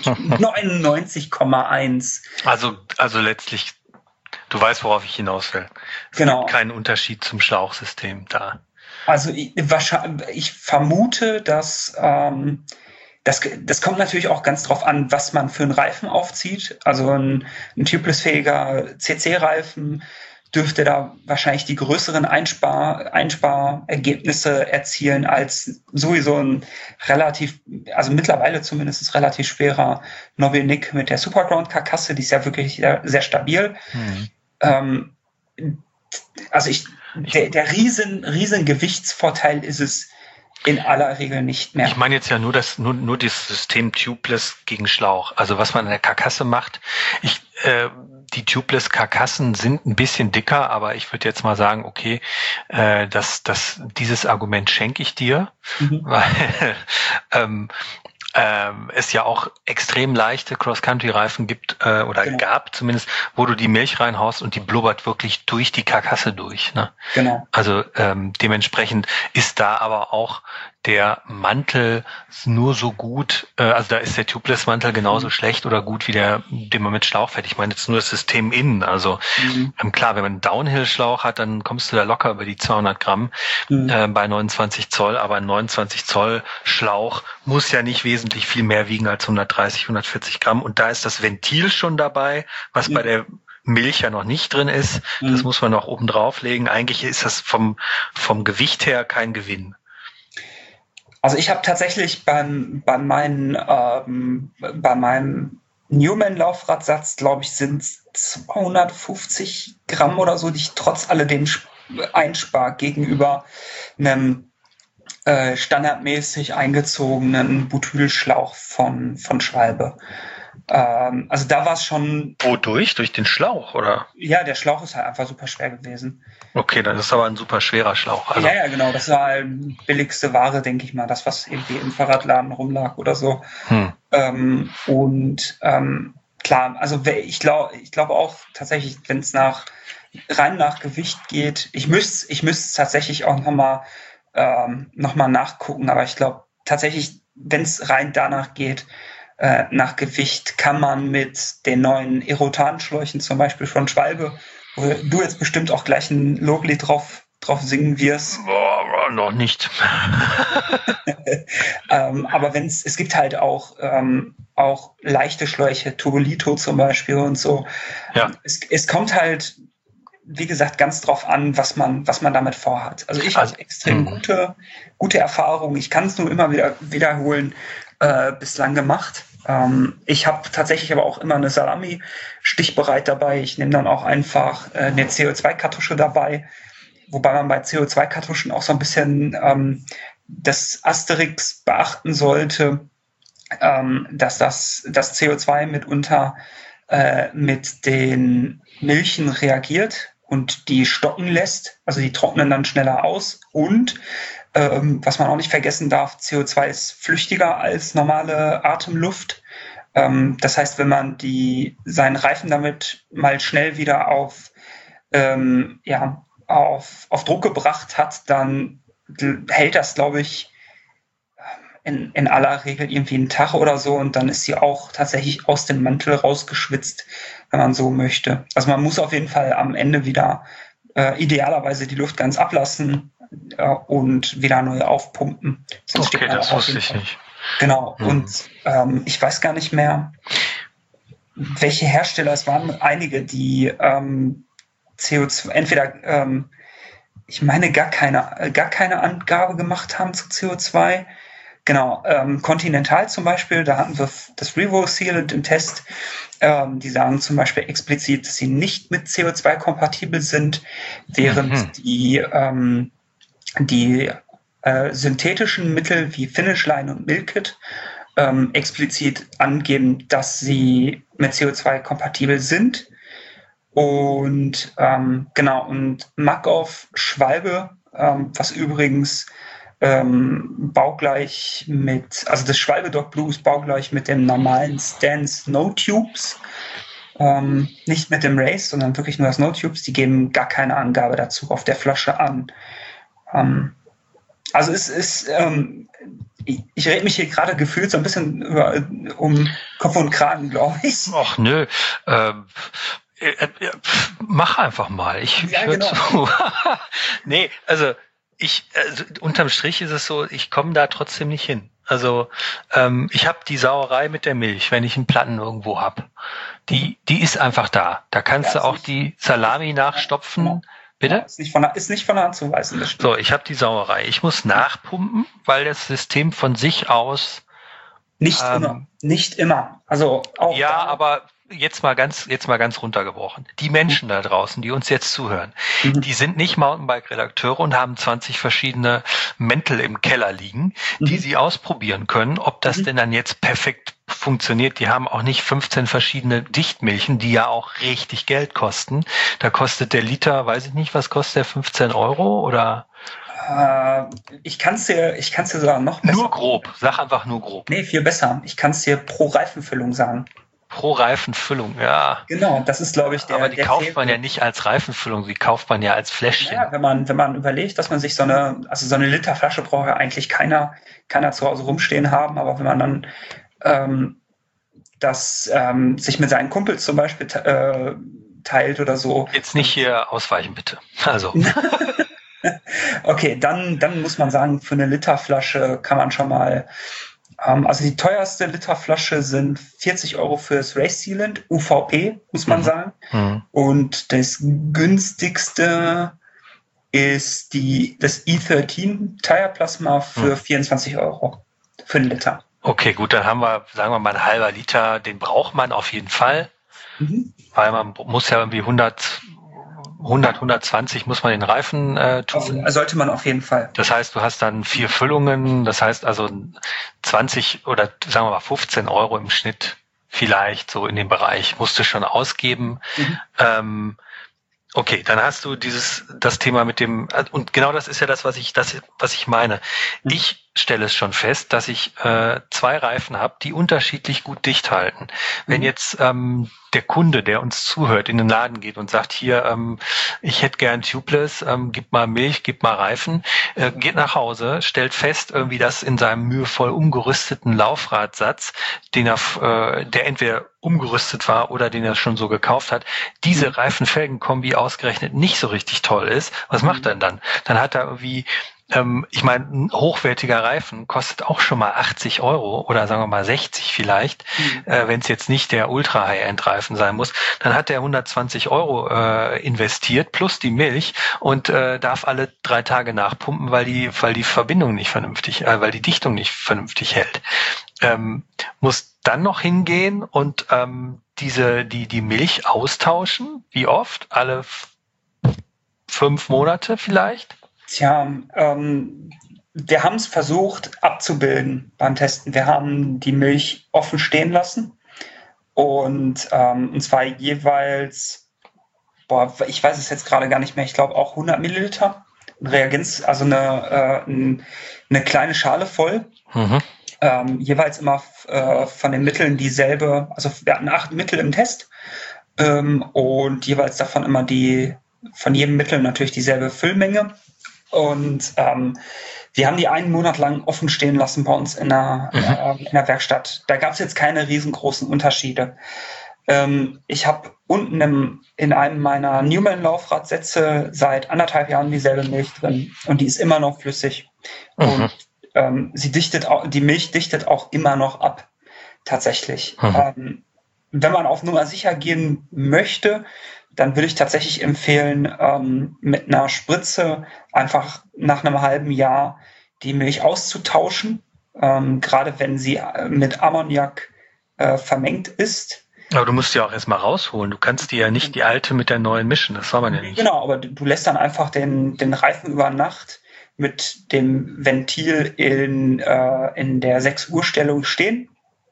99,1. Also letztlich, du weißt, worauf ich hinaus will. Es gibt keinen Unterschied zum Schlauchsystem da. Also ich vermute, dass das kommt natürlich auch ganz drauf an, was man für einen Reifen aufzieht. Also ein tubeless-fähiger CC-Reifen dürfte da wahrscheinlich die größeren Einsparergebnisse erzielen als sowieso ein mittlerweile zumindest relativ schwerer Nobby-Nick mit der Superground-Karkasse, die ist ja wirklich sehr stabil. Der riesen Gewichtsvorteil ist es in aller Regel nicht mehr. Ich meine jetzt ja nur das System Tubeless gegen Schlauch. Also was man an der Karkasse macht. Die Tubeless-Karkassen sind ein bisschen dicker, aber ich würde jetzt mal sagen, okay, dieses Argument schenke ich dir, weil es ja auch extrem leichte Cross-Country-Reifen gibt gab zumindest, wo du die Milch reinhaust und die blubbert wirklich durch die Karkasse durch. Ne? Genau. Also dementsprechend ist da aber auch der Mantel nur so gut, also da ist der Tubeless-Mantel genauso schlecht oder gut wie den man mit Schlauch fährt. Ich meine jetzt nur das System innen. Also klar, wenn man einen Downhill-Schlauch hat, dann kommst du da locker über die 200 Gramm bei 29 Zoll, aber ein 29 Zoll Schlauch muss ja nicht wesentlich viel mehr wiegen als 130, 140 Gramm. Und da ist das Ventil schon dabei, was bei der Milch ja noch nicht drin ist. Das muss man noch oben drauflegen. Eigentlich ist das vom Gewicht her kein Gewinn. Also ich habe tatsächlich bei meinem Newman-Laufradsatz, glaube ich, sind 250 Gramm oder so, die ich trotz alledem einspare gegenüber einem standardmäßig eingezogenen Butylschlauch von Schwalbe. Also da war es schon... Wodurch? Durch den Schlauch, oder? Ja, der Schlauch ist halt einfach super schwer gewesen. Okay, dann ist aber ein super schwerer Schlauch. Also. Ja, genau. Das war halt billigste Ware, denke ich mal. Das, was irgendwie im Fahrradladen rumlag oder so. Klar, also ich glaube auch tatsächlich, wenn es rein nach Gewicht geht, ich müsste tatsächlich auch nochmal nachgucken, aber ich glaube tatsächlich, wenn es rein danach geht, nach Gewicht, kann man mit den neuen Erotan-Schläuchen zum Beispiel von Schwalbe, wo du jetzt bestimmt auch gleich ein Loblied drauf singen wirst. Boah, noch nicht. Aber es gibt halt auch leichte Schläuche, Tubolito zum Beispiel und so. Ja. Es kommt halt, wie gesagt, ganz drauf an, was man damit vorhat. Also ich habe extrem gute Erfahrungen. Ich kann es nur immer wieder wiederholen, bislang gemacht. Ich habe tatsächlich aber auch immer eine Salami stichbereit dabei. Ich nehme dann auch einfach eine CO2-Kartusche dabei, wobei man bei CO2-Kartuschen auch so ein bisschen das Asterix beachten sollte, dass das CO2 mitunter mit den Milchen reagiert und die stocken lässt. Also die trocknen dann schneller aus. Und was man auch nicht vergessen darf, CO2 ist flüchtiger als normale Atemluft. Das heißt, wenn man seinen Reifen damit mal schnell wieder auf Druck gebracht hat, dann hält das, glaube ich, in aller Regel irgendwie einen Tag oder so und dann ist sie auch tatsächlich aus dem Mantel rausgeschwitzt, wenn man so möchte. Also man muss auf jeden Fall am Ende wieder idealerweise die Luft ganz ablassen und wieder neu aufpumpen. Sonst okay, das wusste ich nicht. Genau, und ich weiß gar nicht mehr, welche Hersteller, es waren einige, die CO2, entweder ich meine gar keine Angabe gemacht haben zu CO2. Genau, Continental zum Beispiel, da hatten wir das Revo Sealant im Test. Die sagen zum Beispiel explizit, dass sie nicht mit CO2 kompatibel sind, während die synthetischen Mittel wie Finish Line und Milkit explizit angeben, dass sie mit CO2 kompatibel sind. Und und Makov Schwalbe, was übrigens baugleich das Schwalbe Dog Blue ist baugleich mit dem normalen Stance No Tubes, nicht mit dem Race, sondern wirklich nur das No Tubes. Die geben gar keine Angabe dazu auf der Flasche an. Also es ist, ich rede mich hier gerade gefühlt so ein bisschen um Kopf und Kragen, glaube ich. Ach nö, mach einfach mal. Ich höre zu. Nee, also unterm Strich ist es so, ich komme da trotzdem nicht hin. Also ich habe die Sauerei mit der Milch, wenn ich einen Platten irgendwo habe. Die ist einfach da. Da kannst du auch die Salami nachstopfen. Genau. Bitte? Ist nicht von der Hand zu weisen. So, ich habe die Sauerei. Ich muss nachpumpen, weil das System von sich aus nicht immer. Also auch ja, aber jetzt mal ganz runtergebrochen. Die Menschen da draußen, die uns jetzt zuhören, die sind nicht Mountainbike-Redakteure und haben 20 verschiedene Mäntel im Keller liegen, die sie ausprobieren können, ob das denn dann jetzt perfekt funktioniert. Die haben auch nicht 15 verschiedene Dichtmilchen, die ja auch richtig Geld kosten. Da kostet der Liter, weiß ich nicht, was kostet der, 15 Euro oder? Ich kann's dir sogar noch besser. Nur grob, sag einfach nur grob. Nee, viel besser. Ich kann es dir pro Reifenfüllung sagen. Pro Reifenfüllung, ja. Genau, das ist, glaube ich, aber die kauft man ja nicht als Reifenfüllung, die kauft man ja als Fläschchen. Ja, wenn man überlegt, dass man sich so eine Literflasche braucht ja eigentlich keiner zu Hause rumstehen haben, aber wenn man dann sich mit seinen Kumpels zum Beispiel teilt oder so. Jetzt nicht hier ausweichen, bitte. Also. Okay, dann muss man sagen, für eine Literflasche kann man schon mal, also die teuerste Literflasche sind 40 Euro fürs Race Sealant, UVP, muss man sagen. Und das günstigste ist das E13 Tire Plasma für 24 Euro für einen Liter. Okay, gut, dann haben wir, sagen wir mal, ein halber Liter, den braucht man auf jeden Fall, weil man muss ja irgendwie 120 muss man den Reifen tun. Sollte man auf jeden Fall. Das heißt, du hast dann 4 Füllungen, das heißt also 20 oder sagen wir mal 15 Euro im Schnitt vielleicht so in dem Bereich, musst du schon ausgeben. Okay, dann hast du das Thema mit dem, und genau das ist ja das, was ich meine. Ich stelle es schon fest, dass ich 2 Reifen habe, die unterschiedlich gut dicht halten. Wenn jetzt der Kunde, der uns zuhört, in den Laden geht und sagt, hier, ich hätte gern Tubeless, gib mal Milch, gib mal Reifen, geht nach Hause, stellt fest, irgendwie, dass in seinem mühevoll umgerüsteten Laufradsatz, der entweder umgerüstet war oder den er schon so gekauft hat, diese Reifen-Felgen-Kombi ausgerechnet nicht so richtig toll ist. Was macht er denn dann? Dann hat er irgendwie, ich meine, ein hochwertiger Reifen kostet auch schon mal 80 € oder sagen wir mal 60 vielleicht, wenn es jetzt nicht der Ultra-High-End-Reifen sein muss. Dann hat er 120 € investiert plus die Milch und darf alle 3 Tage nachpumpen, weil die Verbindung nicht vernünftig, weil die Dichtung nicht vernünftig hält. Muss dann noch hingehen und die Milch austauschen. Wie oft? Alle 5 Monate vielleicht? Tja, wir haben es versucht abzubilden beim Testen. Wir haben die Milch offen stehen lassen und zwar jeweils, ich weiß es jetzt gerade gar nicht mehr, ich glaube auch 100 Milliliter Reagenz, also eine kleine Schale voll. Jeweils immer von den Mitteln dieselbe, also wir hatten 8 Mittel im Test und jeweils davon immer von jedem Mittel natürlich dieselbe Füllmenge. Und wir haben die einen Monat lang offen stehen lassen bei uns in der Werkstatt. Da gab es jetzt keine riesengroßen Unterschiede. Ich habe unten in einem meiner Newman-Laufradsätze seit 1,5 Jahren dieselbe Milch drin und die ist immer noch flüssig. Und die Milch dichtet auch immer noch ab, tatsächlich. Wenn man auf Nummer sicher gehen möchte, dann würde ich tatsächlich empfehlen, mit einer Spritze einfach nach einem halben Jahr die Milch auszutauschen, gerade wenn sie mit Ammoniak vermengt ist. Aber du musst die auch erstmal rausholen. Du kannst die ja nicht die alte mit der neuen mischen. Das soll man ja nicht. Genau, aber du lässt dann einfach den Reifen über Nacht mit dem Ventil in der 6-Uhr-Stellung stehen.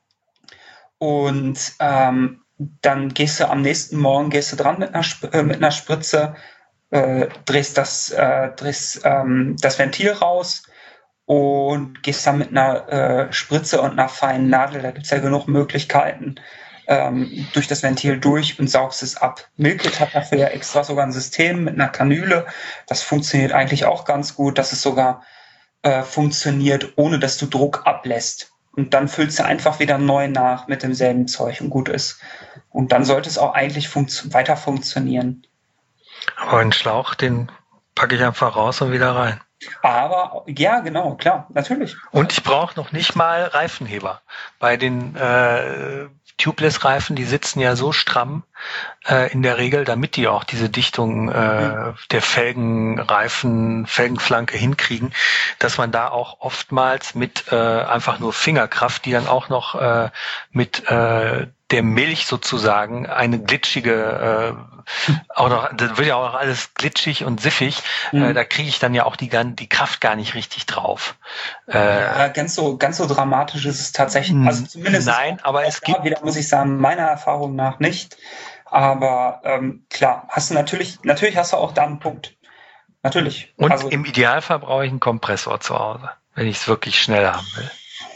Und dann gehst du am nächsten Morgen dran mit einer Spritze, drehst das Ventil raus und gehst dann mit einer Spritze und einer feinen Nadel, da gibt es ja genug Möglichkeiten, durch das Ventil durch und saugst es ab. Milkit hat dafür ja extra sogar ein System mit einer Kanüle. Das funktioniert eigentlich auch ganz gut, dass es sogar funktioniert, ohne dass du Druck ablässt. Und dann füllst du einfach wieder neu nach mit demselben Zeug und gut ist. Und dann sollte es auch eigentlich weiter funktionieren. Aber einen Schlauch, den packe ich einfach raus und wieder rein. Aber, ja, genau, klar, natürlich. Und ich brauche noch nicht mal Reifenheber. Bei den Tubeless-Reifen, die sitzen ja so stramm in der Regel, damit die auch diese Dichtung der Felgenflanke hinkriegen, dass man da auch oftmals mit einfach nur Fingerkraft, die dann auch noch mit der Milch sozusagen eine glitschige, auch noch, das wird ja auch alles glitschig und siffig, da kriege ich dann ja auch die Kraft gar nicht richtig drauf. Ja, ganz so dramatisch ist es tatsächlich, also zumindest nein, aber es gibt, wieder muss ich sagen, meiner Erfahrung nach nicht, aber klar, hast du natürlich hast du auch da einen Punkt. Natürlich. Und also, im Idealfall brauche ich einen Kompressor zu Hause, wenn ich es wirklich schnell haben will.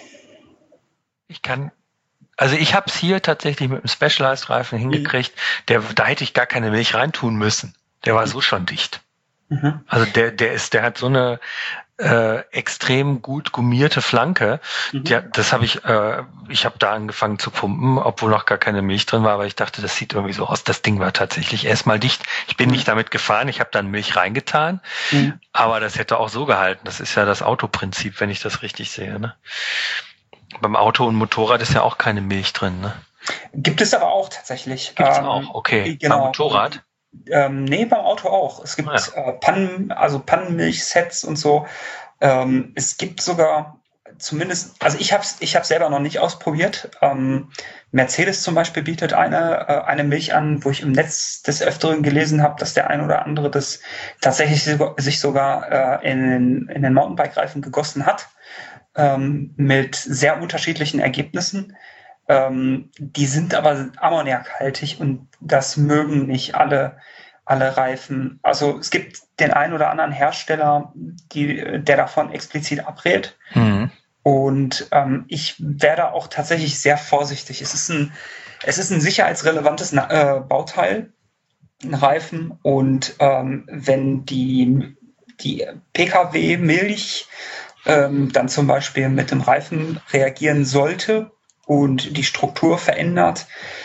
Ich habe es hier tatsächlich mit einem Specialized-Reifen hingekriegt, da hätte ich gar keine Milch reintun müssen. Der war so schon dicht. Also der hat so eine extrem gut gummierte Flanke. Das habe ich habe da angefangen zu pumpen, obwohl noch gar keine Milch drin war, aber ich dachte, das sieht irgendwie so aus. Das Ding war tatsächlich erstmal dicht. Ich bin nicht damit gefahren, ich habe dann Milch reingetan, aber das hätte auch so gehalten. Das ist ja das Autoprinzip, wenn ich das richtig sehe, ne? Beim Auto und Motorrad ist ja auch keine Milch drin, ne? Gibt es aber auch tatsächlich. Gibt es auch, okay. Genau. Beim Motorrad? Nee, beim Auto auch. Es gibt Pannenmilchsets und so. Es gibt sogar zumindest, also ich hab's selber noch nicht ausprobiert. Mercedes zum Beispiel bietet eine Milch an, wo ich im Netz des Öfteren gelesen habe, dass der ein oder andere das tatsächlich sich sogar in den Mountainbike-Reifen gegossen hat. Mit sehr unterschiedlichen Ergebnissen. Die sind aber ammoniakhaltig und das mögen nicht alle Reifen. Also es gibt den einen oder anderen Hersteller, der davon explizit abrät. Mhm. Und ich werde auch tatsächlich sehr vorsichtig. Es ist ein sicherheitsrelevantes Bauteil, ein Reifen. Und wenn die Pkw-Milch dann zum Beispiel mit dem Reifen reagieren sollte und die Struktur verändert,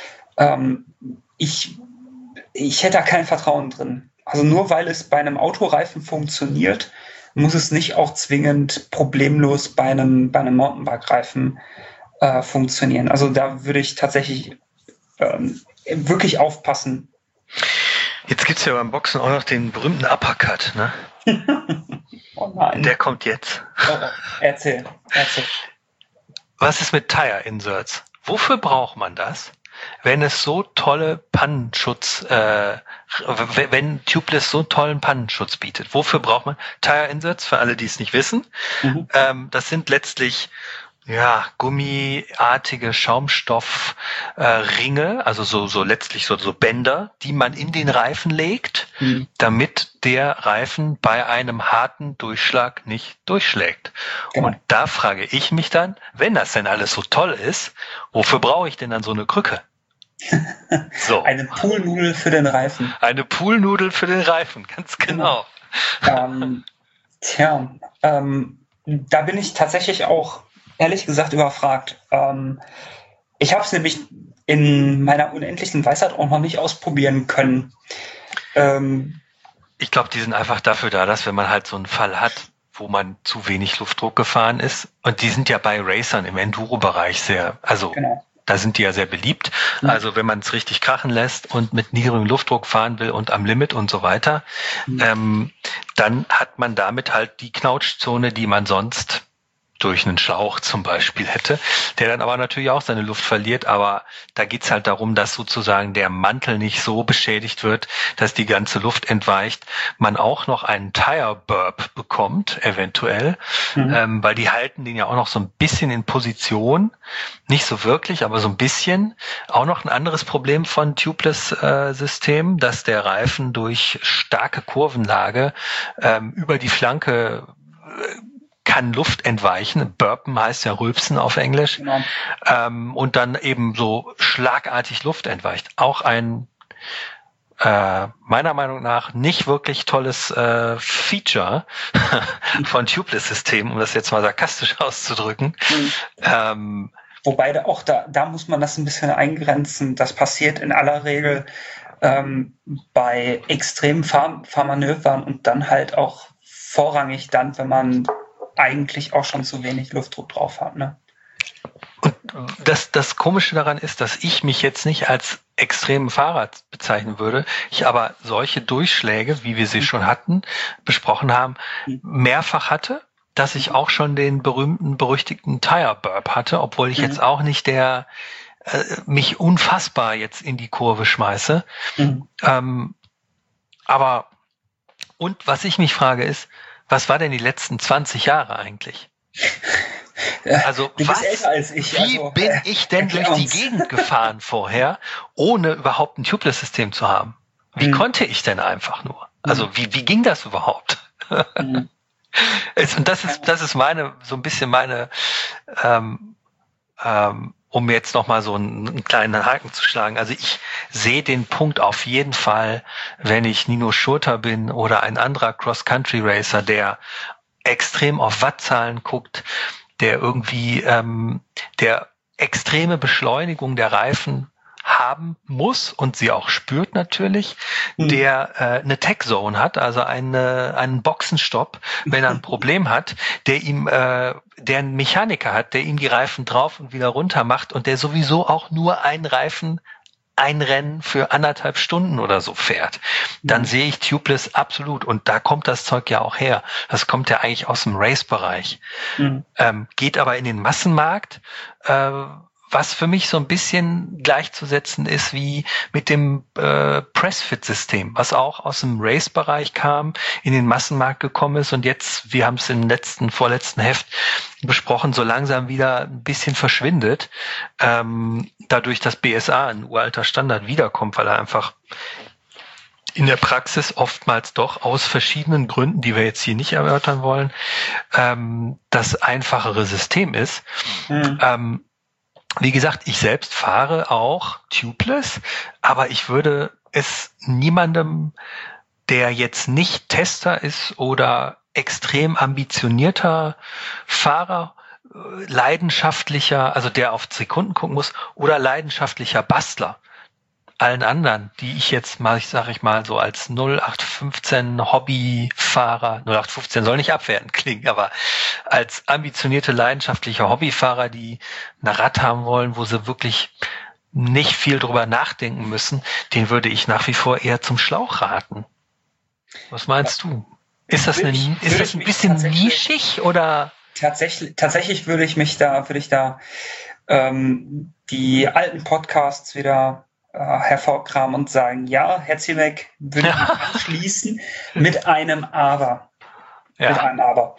ich hätte da kein Vertrauen drin. Also nur weil es bei einem Autoreifen funktioniert, muss es nicht auch zwingend problemlos bei einem Mountainbike-Reifen funktionieren. Also da würde ich tatsächlich wirklich aufpassen. Jetzt gibt's ja beim Boxen auch noch den berühmten Uppercut, ne? Oh nein. Der kommt jetzt. Oh, erzähl. Was ist mit Tire Inserts? Wofür braucht man das, wenn es so tolle Pannenschutz, wenn Tubeless so tollen Pannenschutz bietet? Wofür braucht man Tire Inserts? Für alle, die es nicht wissen, das sind letztlich gummiartige Schaumstoffringe, also so letztlich so Bänder, die man in den Reifen legt, damit der Reifen bei einem harten Durchschlag nicht durchschlägt. Genau. Und da frage ich mich dann, wenn das denn alles so toll ist, wofür brauche ich denn dann so eine Krücke? So. Eine Poolnudel für den Reifen. Eine Poolnudel für den Reifen, ganz genau. Da bin ich tatsächlich auch ehrlich gesagt überfragt. Ich habe es nämlich in meiner unendlichen Weisheit auch noch nicht ausprobieren können. Ich glaube, die sind einfach dafür da, dass wenn man halt so einen Fall hat, wo man zu wenig Luftdruck gefahren ist, und die sind ja bei Racern im Enduro-Bereich da sind die ja sehr beliebt. Also wenn man es richtig krachen lässt und mit niedrigem Luftdruck fahren will und am Limit und so weiter, dann hat man damit halt die Knautschzone, die man sonst durch einen Schlauch zum Beispiel hätte, der dann aber natürlich auch seine Luft verliert, aber da geht's halt darum, dass sozusagen der Mantel nicht so beschädigt wird, dass die ganze Luft entweicht, man auch noch einen Tire Burp bekommt, eventuell, weil die halten den ja auch noch so ein bisschen in Position, nicht so wirklich, aber so ein bisschen. Auch noch ein anderes Problem von Tubeless-System, dass der Reifen durch starke Kurvenlage über die Flanke kann Luft entweichen. Burpen heißt ja Rülpsen auf Englisch. Genau. Und dann eben so schlagartig Luft entweicht. Auch ein meiner Meinung nach nicht wirklich tolles Feature von Tubeless-Systemen, um das jetzt mal sarkastisch auszudrücken. Wobei da muss man das ein bisschen eingrenzen. Das passiert in aller Regel bei extremen Fahrmanövern und dann halt auch vorrangig dann, wenn man eigentlich auch schon zu wenig Luftdruck drauf hat, ne? Und das Komische daran ist, dass ich mich jetzt nicht als extremen Fahrer bezeichnen würde, ich aber solche Durchschläge, wie wir sie schon besprochen haben, mehrfach hatte, dass ich auch schon den berüchtigten Tire Burp hatte, obwohl ich jetzt auch nicht mich unfassbar jetzt in die Kurve schmeiße. Aber was ich mich frage ist, was war denn die letzten 20 Jahre eigentlich? Also du bist älter als ich. Wie bin ich denn durch die Gegend gefahren vorher, ohne überhaupt ein Tubeless-System zu haben? Wie konnte ich denn einfach nur? Also wie ging das überhaupt? Und das ist so ein bisschen meine, um jetzt nochmal so einen kleinen Haken zu schlagen. Also ich sehe den Punkt auf jeden Fall, wenn ich Nino Schurter bin oder ein anderer Cross-Country-Racer, der extrem auf Wattzahlen guckt, der irgendwie der extreme Beschleunigung der Reifen haben muss und sie auch spürt natürlich, der eine Tech-Zone hat, also einen Boxenstopp, wenn er ein Problem hat, der einen Mechaniker hat, der ihm die Reifen drauf und wieder runter macht und der sowieso auch nur ein Rennen für 1,5 Stunden oder so fährt, dann sehe ich Tubeless absolut. Und da kommt das Zeug ja auch her. Das kommt ja eigentlich aus dem Race-Bereich. Geht aber in den Massenmarkt, was für mich so ein bisschen gleichzusetzen ist wie mit dem Pressfit-System, was auch aus dem Race-Bereich kam, in den Massenmarkt gekommen ist und jetzt, wir haben es im vorletzten Heft besprochen, so langsam wieder ein bisschen verschwindet, dadurch, dass BSA, ein uralter Standard, wiederkommt, weil er einfach in der Praxis oftmals doch aus verschiedenen Gründen, die wir jetzt hier nicht erörtern wollen, das einfachere System ist. Mhm. Wie gesagt, ich selbst fahre auch tubeless, aber ich würde es niemandem, der jetzt nicht Tester ist oder extrem ambitionierter Fahrer, leidenschaftlicher, also der auf Sekunden gucken muss, oder leidenschaftlicher Bastler, allen anderen, die ich jetzt mal, sage ich mal, so als 0815 Hobbyfahrer, 0815 soll nicht abwertend klingen, aber als ambitionierte, leidenschaftliche Hobbyfahrer, die ein Rad haben wollen, wo sie wirklich nicht viel drüber nachdenken müssen, den würde ich nach wie vor eher zum Schlauch raten. Was meinst du? Ist das ein bisschen nischig oder? Tatsächlich würde ich da die alten Podcasts wieder hervorkramen und sagen, ja, Herr Ziemek, würde ich anschließen mit einem Aber. Ja. Mit einem Aber.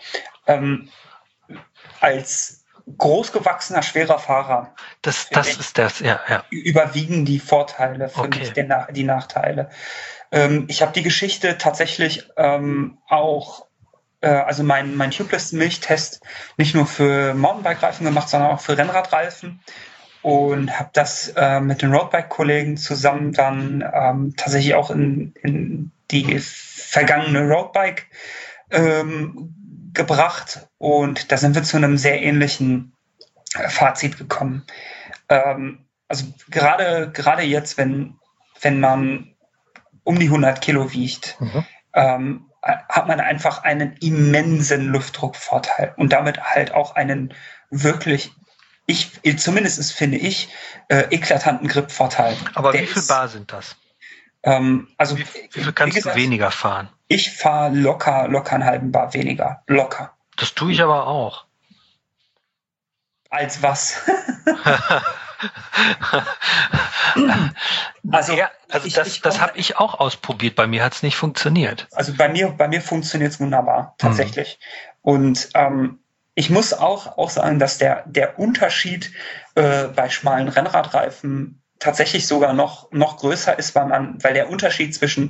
Als großgewachsener, schwerer Fahrer überwiegen die Vorteile, finde ich, die Nachteile. Ich habe die Geschichte tatsächlich auch, also mein Tubeless-Milchtest nicht nur für Mountainbike-Reifen gemacht, sondern auch für Rennradreifen. Und habe das mit den Roadbike-Kollegen zusammen dann tatsächlich auch in die vergangene Roadbike gebracht. Und da sind wir zu einem sehr ähnlichen Fazit gekommen. Also gerade jetzt, wenn man um die 100 Kilo wiegt, hat man einfach einen immensen Luftdruckvorteil und damit halt auch einen wirklich, zumindest finde ich, eklatanten Gripvorteil. Aber wie viel Bar sind das? Also wie viel kannst du weniger fahren? Ich fahre locker einen halben Bar weniger. Locker. Das tue ich aber auch. Als was? Das habe ich auch ausprobiert. Bei mir hat es nicht funktioniert. Also bei mir funktioniert es wunderbar, tatsächlich. Und ich muss auch sagen, dass der Unterschied bei schmalen Rennradreifen tatsächlich sogar noch größer ist, weil der Unterschied zwischen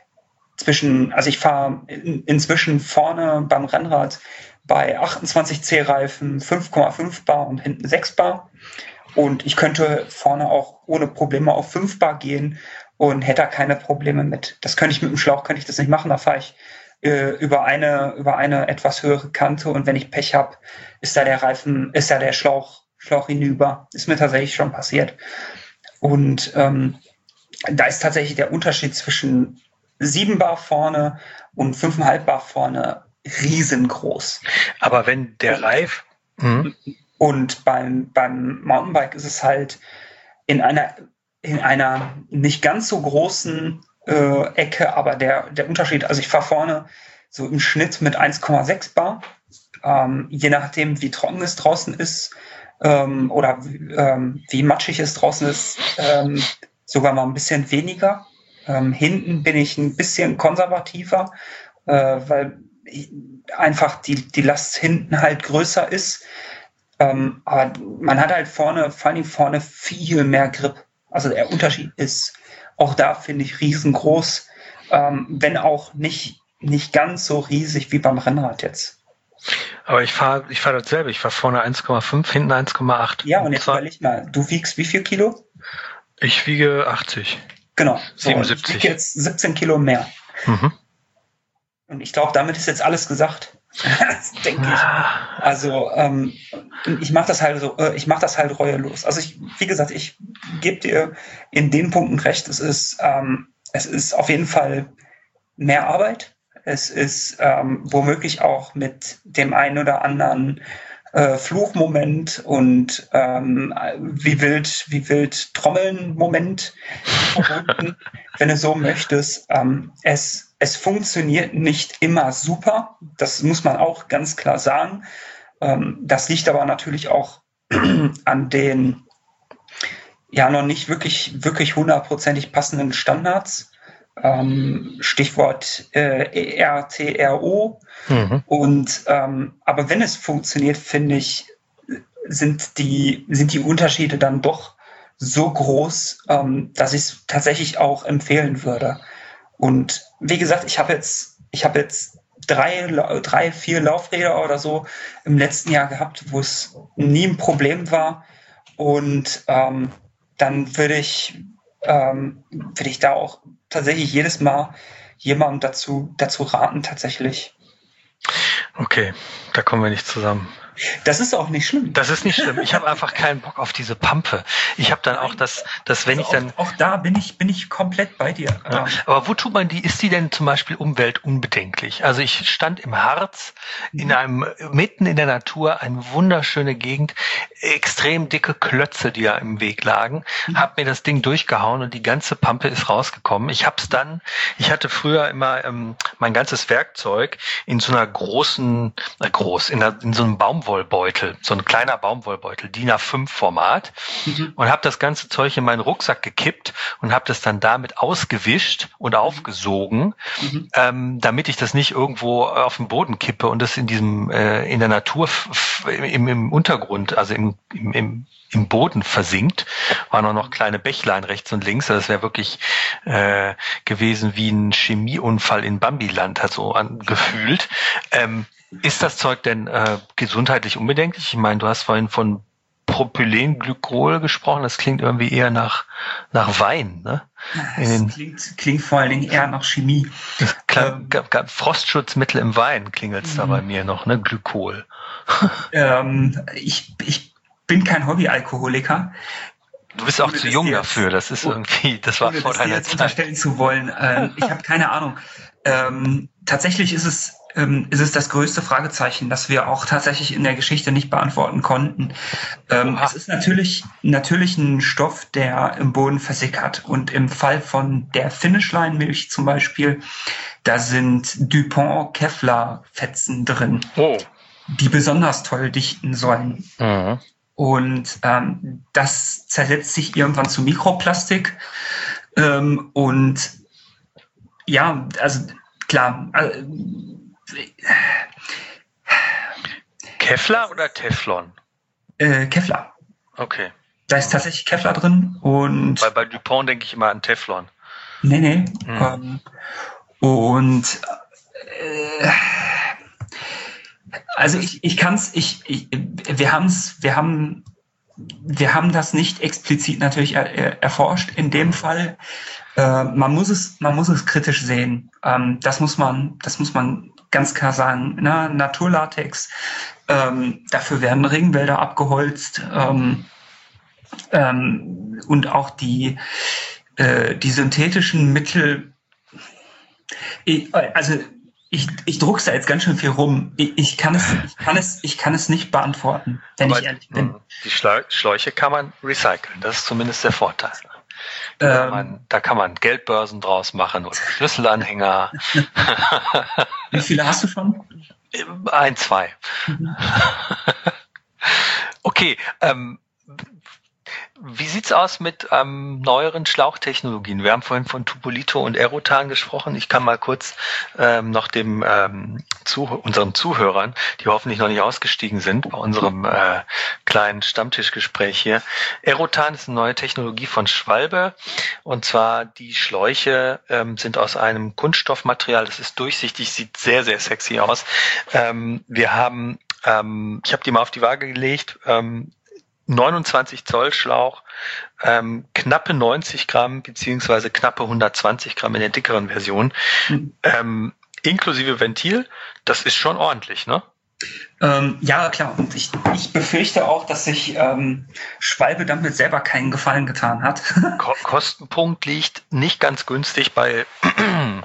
also ich fahre inzwischen vorne beim Rennrad bei 28C Reifen 5,5 Bar und hinten 6 Bar. Und ich könnte vorne auch ohne Probleme auf 5 Bar gehen und hätte da keine Probleme mit. Das könnte ich mit dem Schlauch, könnte ich das nicht machen. Da fahre ich über eine etwas höhere Kante und wenn ich Pech habe, ist da der Schlauch hinüber. Ist mir tatsächlich schon passiert. Und da ist tatsächlich der Unterschied zwischen 7 Bar vorne und 5,5 Bar vorne riesengroß. Aber wenn der Reif... Und beim Mountainbike ist es halt in einer nicht ganz so großen Ecke, aber der Unterschied, also ich fahre vorne so im Schnitt mit 1,6 Bar, je nachdem wie trocken es draußen ist oder wie matschig es draußen ist, sogar mal ein bisschen weniger. Hinten bin ich ein bisschen konservativer, weil einfach die Last hinten halt größer ist. Aber man hat halt vor allem vorne viel mehr Grip. Also der Unterschied ist auch da, finde ich, riesengroß, wenn auch nicht ganz so riesig wie beim Rennrad jetzt. Aber ich fahre dasselbe. Ich fahre vorne 1,5, hinten 1,8. Ja, und jetzt überleg mal, du wiegst wie viel Kilo? Ich wiege 80. Genau. 77. Ich wiege jetzt 17 Kilo mehr. Mhm. Und ich glaube, damit ist jetzt alles gesagt. Das denke ich. Also ich mache das halt reuelos. Also wie gesagt, ich gebe dir in den Punkten recht. Es ist auf jeden Fall mehr Arbeit. Es ist womöglich auch mit dem einen oder anderen Fluchmoment und wie wild Trommeln-Moment verbunden, wenn du so möchtest. Es funktioniert nicht immer super, das muss man auch ganz klar sagen. Das liegt aber natürlich auch an den ja noch nicht wirklich hundertprozentig passenden Standards. Stichwort ERTRO. Und aber wenn es funktioniert, finde ich, sind die Unterschiede dann doch so groß, dass ich es tatsächlich auch empfehlen würde. Und wie gesagt, ich habe jetzt 3, 4 Laufräder oder so im letzten Jahr gehabt, wo es nie ein Problem war. Und dann würde ich da auch tatsächlich jedes Mal jemandem dazu raten, tatsächlich. Okay, da kommen wir nicht zusammen. Das ist auch nicht schlimm. Das ist nicht schlimm. Ich habe einfach keinen Bock auf diese Pampe. Ich habe dann auch das wenn ich dann... Auch da bin ich komplett bei dir. Ja, aber wo tut man die? Ist die denn zum Beispiel umweltunbedenklich? Also ich stand im Harz mitten in der Natur, eine wunderschöne Gegend, extrem dicke Klötze, die da im Weg lagen, hab mir das Ding durchgehauen und die ganze Pampe ist rausgekommen. Ich hatte früher immer mein ganzes Werkzeug in so einer in so einem Baumwollbeutel, so ein kleiner Baumwollbeutel, DIN A5 Format, und habe das ganze Zeug in meinen Rucksack gekippt und habe das dann damit ausgewischt und aufgesogen, damit ich das nicht irgendwo auf den Boden kippe und das in der Natur im Untergrund, also im Boden versinkt. Waren auch noch kleine Bächlein rechts und links. Also das wäre wirklich gewesen wie ein Chemieunfall in Bambiland, hat so angefühlt. Ist das Zeug denn gesundheitlich unbedenklich? Ich meine, du hast vorhin von Propylenglykol gesprochen. Das klingt irgendwie eher nach Wein, ne? Das klingt vor allen Dingen eher nach Chemie. Frostschutzmittel im Wein klingelt's da bei mir noch, ne? Glykol. Ich bin kein Hobbyalkoholiker. Du bist auch zu jung dafür. Das ist irgendwie, das war vor deiner Zeit. Unterstellen zu wollen. Ich habe keine Ahnung. Tatsächlich ist es das größte Fragezeichen, das wir auch tatsächlich in der Geschichte nicht beantworten konnten. Es ist natürlich ein Stoff, der im Boden versickert. Und im Fall von der Finishline-Milch zum Beispiel, da sind DuPont-Kevlar-Fetzen drin, die besonders toll dichten sollen. Mhm. Und das zersetzt sich irgendwann zu Mikroplastik. Und ja, also klar. Kevlar oder Teflon? Kevlar. Okay. Da ist tatsächlich Kevlar drin. Und weil bei DuPont denke ich immer an Teflon. Nee. Also wir haben das nicht explizit natürlich erforscht in dem Fall. Man muss es kritisch sehen. Das muss man ganz klar sagen. Naturlatex, dafür werden Regenwälder abgeholzt, und auch die synthetischen Mittel. Ich druck's da jetzt ganz schön viel rum. Ich kann es nicht beantworten, wenn ich ehrlich bin. Die Schläuche kann man recyceln. Das ist zumindest der Vorteil. Da kann man Geldbörsen draus machen oder Schlüsselanhänger. Wie viele hast du schon? 1, 2. Okay, wie sieht's aus mit neueren Schlauchtechnologien? Wir haben vorhin von Tubolito und Aerotan gesprochen. Ich kann mal kurz noch unseren Zuhörern, die hoffentlich noch nicht ausgestiegen sind, bei unserem kleinen Stammtischgespräch hier. Aerotan ist eine neue Technologie von Schwalbe, und zwar die Schläuche sind aus einem Kunststoffmaterial. Das ist durchsichtig, sieht sehr, sehr sexy aus. Ich habe die mal auf die Waage gelegt. 29 Zoll Schlauch, knappe 90 Gramm beziehungsweise knappe 120 Gramm in der dickeren Version, inklusive Ventil. Das ist schon ordentlich, ne? Ja, klar. Und ich befürchte auch, dass sich Schwalbe damit selber keinen Gefallen getan hat. Kostenpunkt liegt nicht ganz günstig bei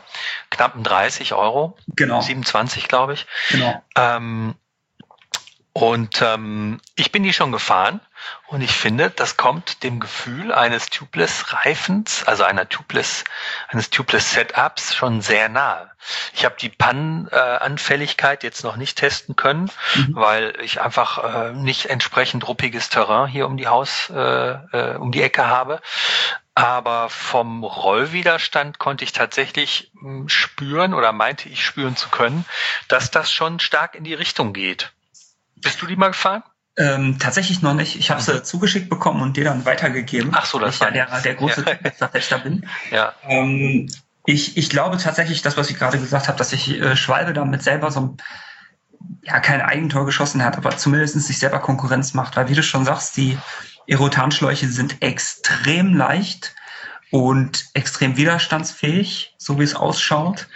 knappen 30 Euro. Genau. 27, glaube ich. Genau. Und ich bin die schon gefahren und ich finde, das kommt dem Gefühl eines Tubeless-Reifens, also eines Tubeless-Setups schon sehr nahe. Ich habe die Pannenanfälligkeit jetzt noch nicht testen können, weil ich einfach nicht entsprechend ruppiges Terrain hier um die Ecke habe. Aber vom Rollwiderstand konnte ich tatsächlich spüren oder meinte ich spüren zu können, dass das schon stark in die Richtung geht. Bist du die mal gefahren? Tatsächlich noch nicht. Ich habe sie zugeschickt bekommen und dir dann weitergegeben. Ach so, das war der große Verfechter bin. Ja. Ich glaube tatsächlich, das, was ich gerade gesagt habe, dass sich Schwalbe damit selber kein Eigentor geschossen hat, aber zumindest sich selber Konkurrenz macht. Weil wie du schon sagst, die Aerotan-Schläuche sind extrem leicht und extrem widerstandsfähig, so wie es ausschaut.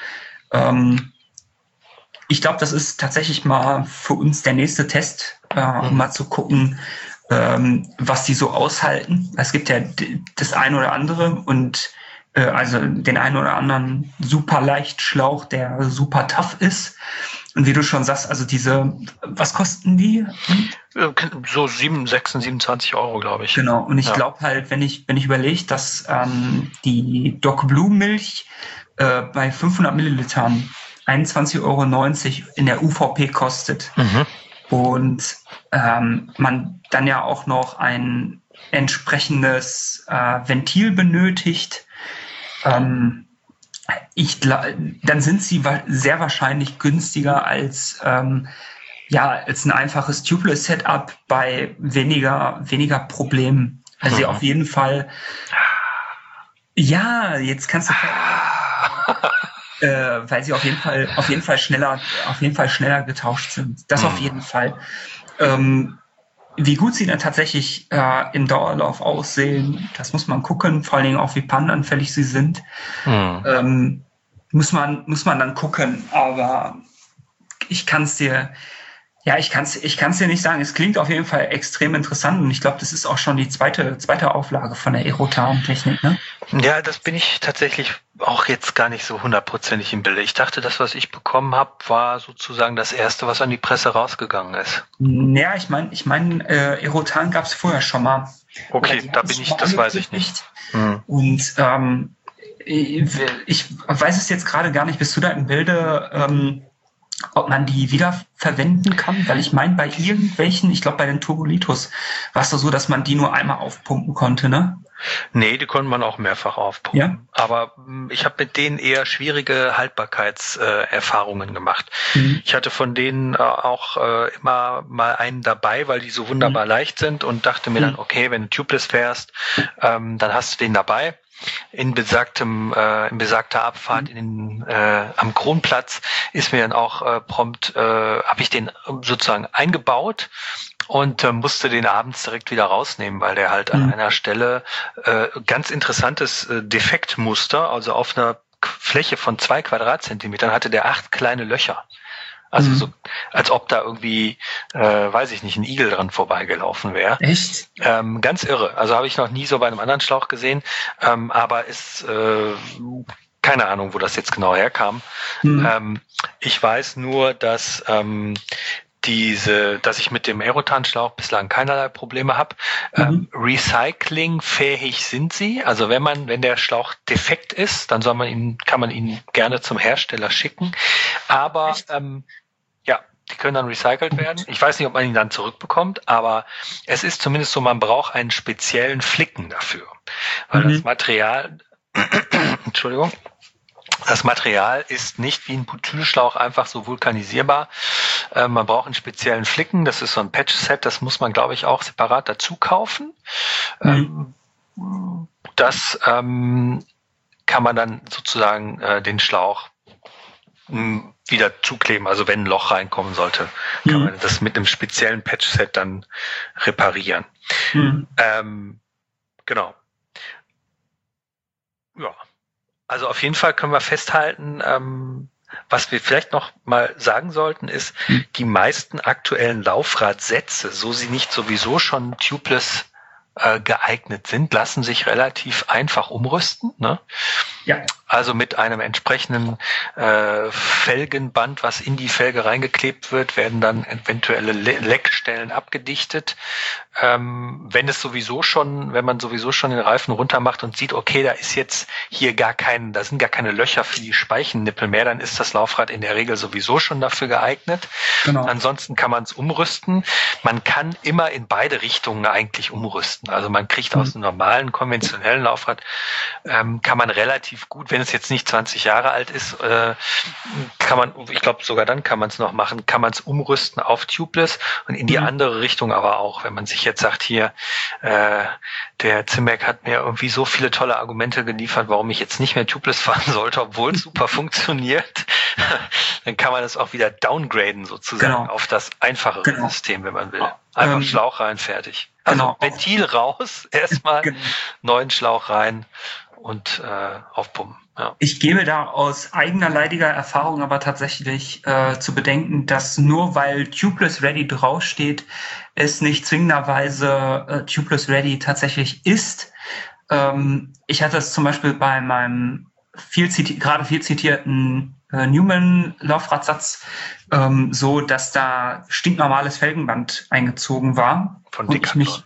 Ich glaube, das ist tatsächlich mal für uns der nächste Test, um mal zu gucken, was die so aushalten. Es gibt ja das ein oder andere und also den einen oder anderen super Leichtschlauch, der super tough ist. Und wie du schon sagst, also was kosten die? So 27 Euro, glaube ich. Genau. Und ich glaube halt, wenn ich überlege, dass die Doc Blue Milch bei 500 Millilitern 21,90 Euro in der UVP kostet und man dann ja auch noch ein entsprechendes Ventil benötigt, dann sind sie sehr wahrscheinlich günstiger als ein einfaches Tubeless Setup bei weniger Problemen. Also sie auf jeden Fall, jetzt kannst du weil sie auf jeden Fall schneller getauscht sind. Das auf jeden Fall. Wie gut sie dann tatsächlich im Dauerlauf aussehen, das muss man gucken, vor allen Dingen auch wie pannenanfällig sie sind. Muss man dann gucken, aber ich kann es dir nicht sagen. Es klingt auf jeden Fall extrem interessant und ich glaube, das ist auch schon die zweite Auflage von der Aerotan-Technik, ne? Ja, das bin ich tatsächlich auch jetzt gar nicht so hundertprozentig im Bilde. Ich dachte, das, was ich bekommen habe, war sozusagen das erste, was an die Presse rausgegangen ist. Ja, ich meine, Aerotan gab es vorher schon mal. Okay, das weiß ich nicht. Und ich weiß es jetzt gerade gar nicht. Bist du da im Bilde, ob man die wiederverwenden kann? Weil ich meine, bei irgendwelchen, ich glaube bei den Turbolitos, war es doch so, dass man die nur einmal aufpumpen konnte, ne? Nee, die konnte man auch mehrfach aufpumpen. Ja? Aber ich habe mit denen eher schwierige Haltbarkeitserfahrungen gemacht. Ich hatte von denen auch immer mal einen dabei, weil die so wunderbar leicht sind und dachte mir dann, okay, wenn du tubeless fährst, dann hast du den dabei. In besagter Abfahrt am Kronplatz ist mir dann auch prompt, habe ich den sozusagen eingebaut und musste den abends direkt wieder rausnehmen, weil der halt an einer Stelle ganz interessantes Defektmuster, also auf einer Fläche von 2 Quadratzentimetern hatte der 8 kleine Löcher. Also so, als ob da irgendwie, weiß ich nicht, ein Igel dran vorbeigelaufen wäre. Echt? Ganz irre. Also habe ich noch nie so bei einem anderen Schlauch gesehen, aber ist keine Ahnung, wo das jetzt genau herkam. Ich weiß nur, dass dass ich mit dem Aerotan-Schlauch bislang keinerlei Probleme habe. Recyclingfähig sind sie. Also wenn der Schlauch defekt ist, dann kann man ihn gerne zum Hersteller schicken. Aber die können dann recycelt werden. Ich weiß nicht, ob man ihn dann zurückbekommt, aber es ist zumindest so, man braucht einen speziellen Flicken dafür. Weil das Material, das Material ist nicht wie ein Butylschlauch einfach so vulkanisierbar. Man braucht einen speziellen Flicken. Das ist so ein Patch-Set. Das muss man, glaube ich, auch separat dazu kaufen. Das kann man dann sozusagen den Schlauch wieder zukleben. Also wenn ein Loch reinkommen sollte, kann man das mit einem speziellen Patch-Set dann reparieren. Genau. Ja. Also auf jeden Fall können wir festhalten, was wir vielleicht noch mal sagen sollten, ist, die meisten aktuellen Laufradsätze, so sie nicht sowieso schon tubeless geeignet sind, lassen sich relativ einfach umrüsten, ne? Ja. Also mit einem entsprechenden Felgenband, was in die Felge reingeklebt wird, werden dann eventuelle Leckstellen abgedichtet. Wenn man sowieso schon den Reifen runter macht und sieht, okay, da sind gar keine Löcher für die Speichennippel mehr, dann ist das Laufrad in der Regel sowieso schon dafür geeignet. Genau. Ansonsten kann man es umrüsten. Man kann immer in beide Richtungen eigentlich umrüsten. Also man kriegt aus einem normalen, konventionellen Laufrad, kann man relativ gut, wenn es jetzt nicht 20 Jahre alt ist, ich glaube sogar dann kann man es noch machen, kann man es umrüsten auf Tubeless und in die andere Richtung aber auch. Wenn man sich jetzt sagt, hier, der Zimmerk hat mir irgendwie so viele tolle Argumente geliefert, warum ich jetzt nicht mehr Tubeless fahren sollte, obwohl es super funktioniert, dann kann man es auch wieder downgraden sozusagen auf das einfachere System, wenn man will. Einfach Schlauch rein, fertig. Also Ventil raus, erstmal neuen Schlauch rein und aufpumpen. Ja. Ich gebe da aus eigener leidiger Erfahrung aber tatsächlich zu bedenken, dass nur weil Tubeless Ready draufsteht, es nicht zwingenderweise Tubeless Ready tatsächlich ist. Ich hatte es zum Beispiel bei meinem viel zitierten Newman-Laufradsatz so, dass da stinknormales Felgenband eingezogen war. Von Decathlon.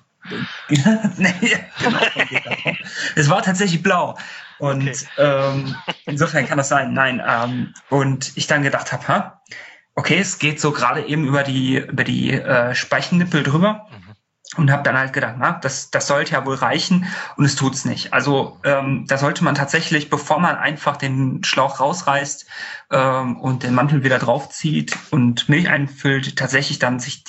Es war tatsächlich blau. Und insofern kann das sein. Nein. Und ich dann gedacht habe, okay, es geht so gerade eben über die Speichennippel drüber. Und habe dann halt gedacht, das sollte ja wohl reichen, und es tut's nicht. Also da sollte man tatsächlich, bevor man einfach den Schlauch rausreißt und den Mantel wieder draufzieht und Milch einfüllt, tatsächlich dann sich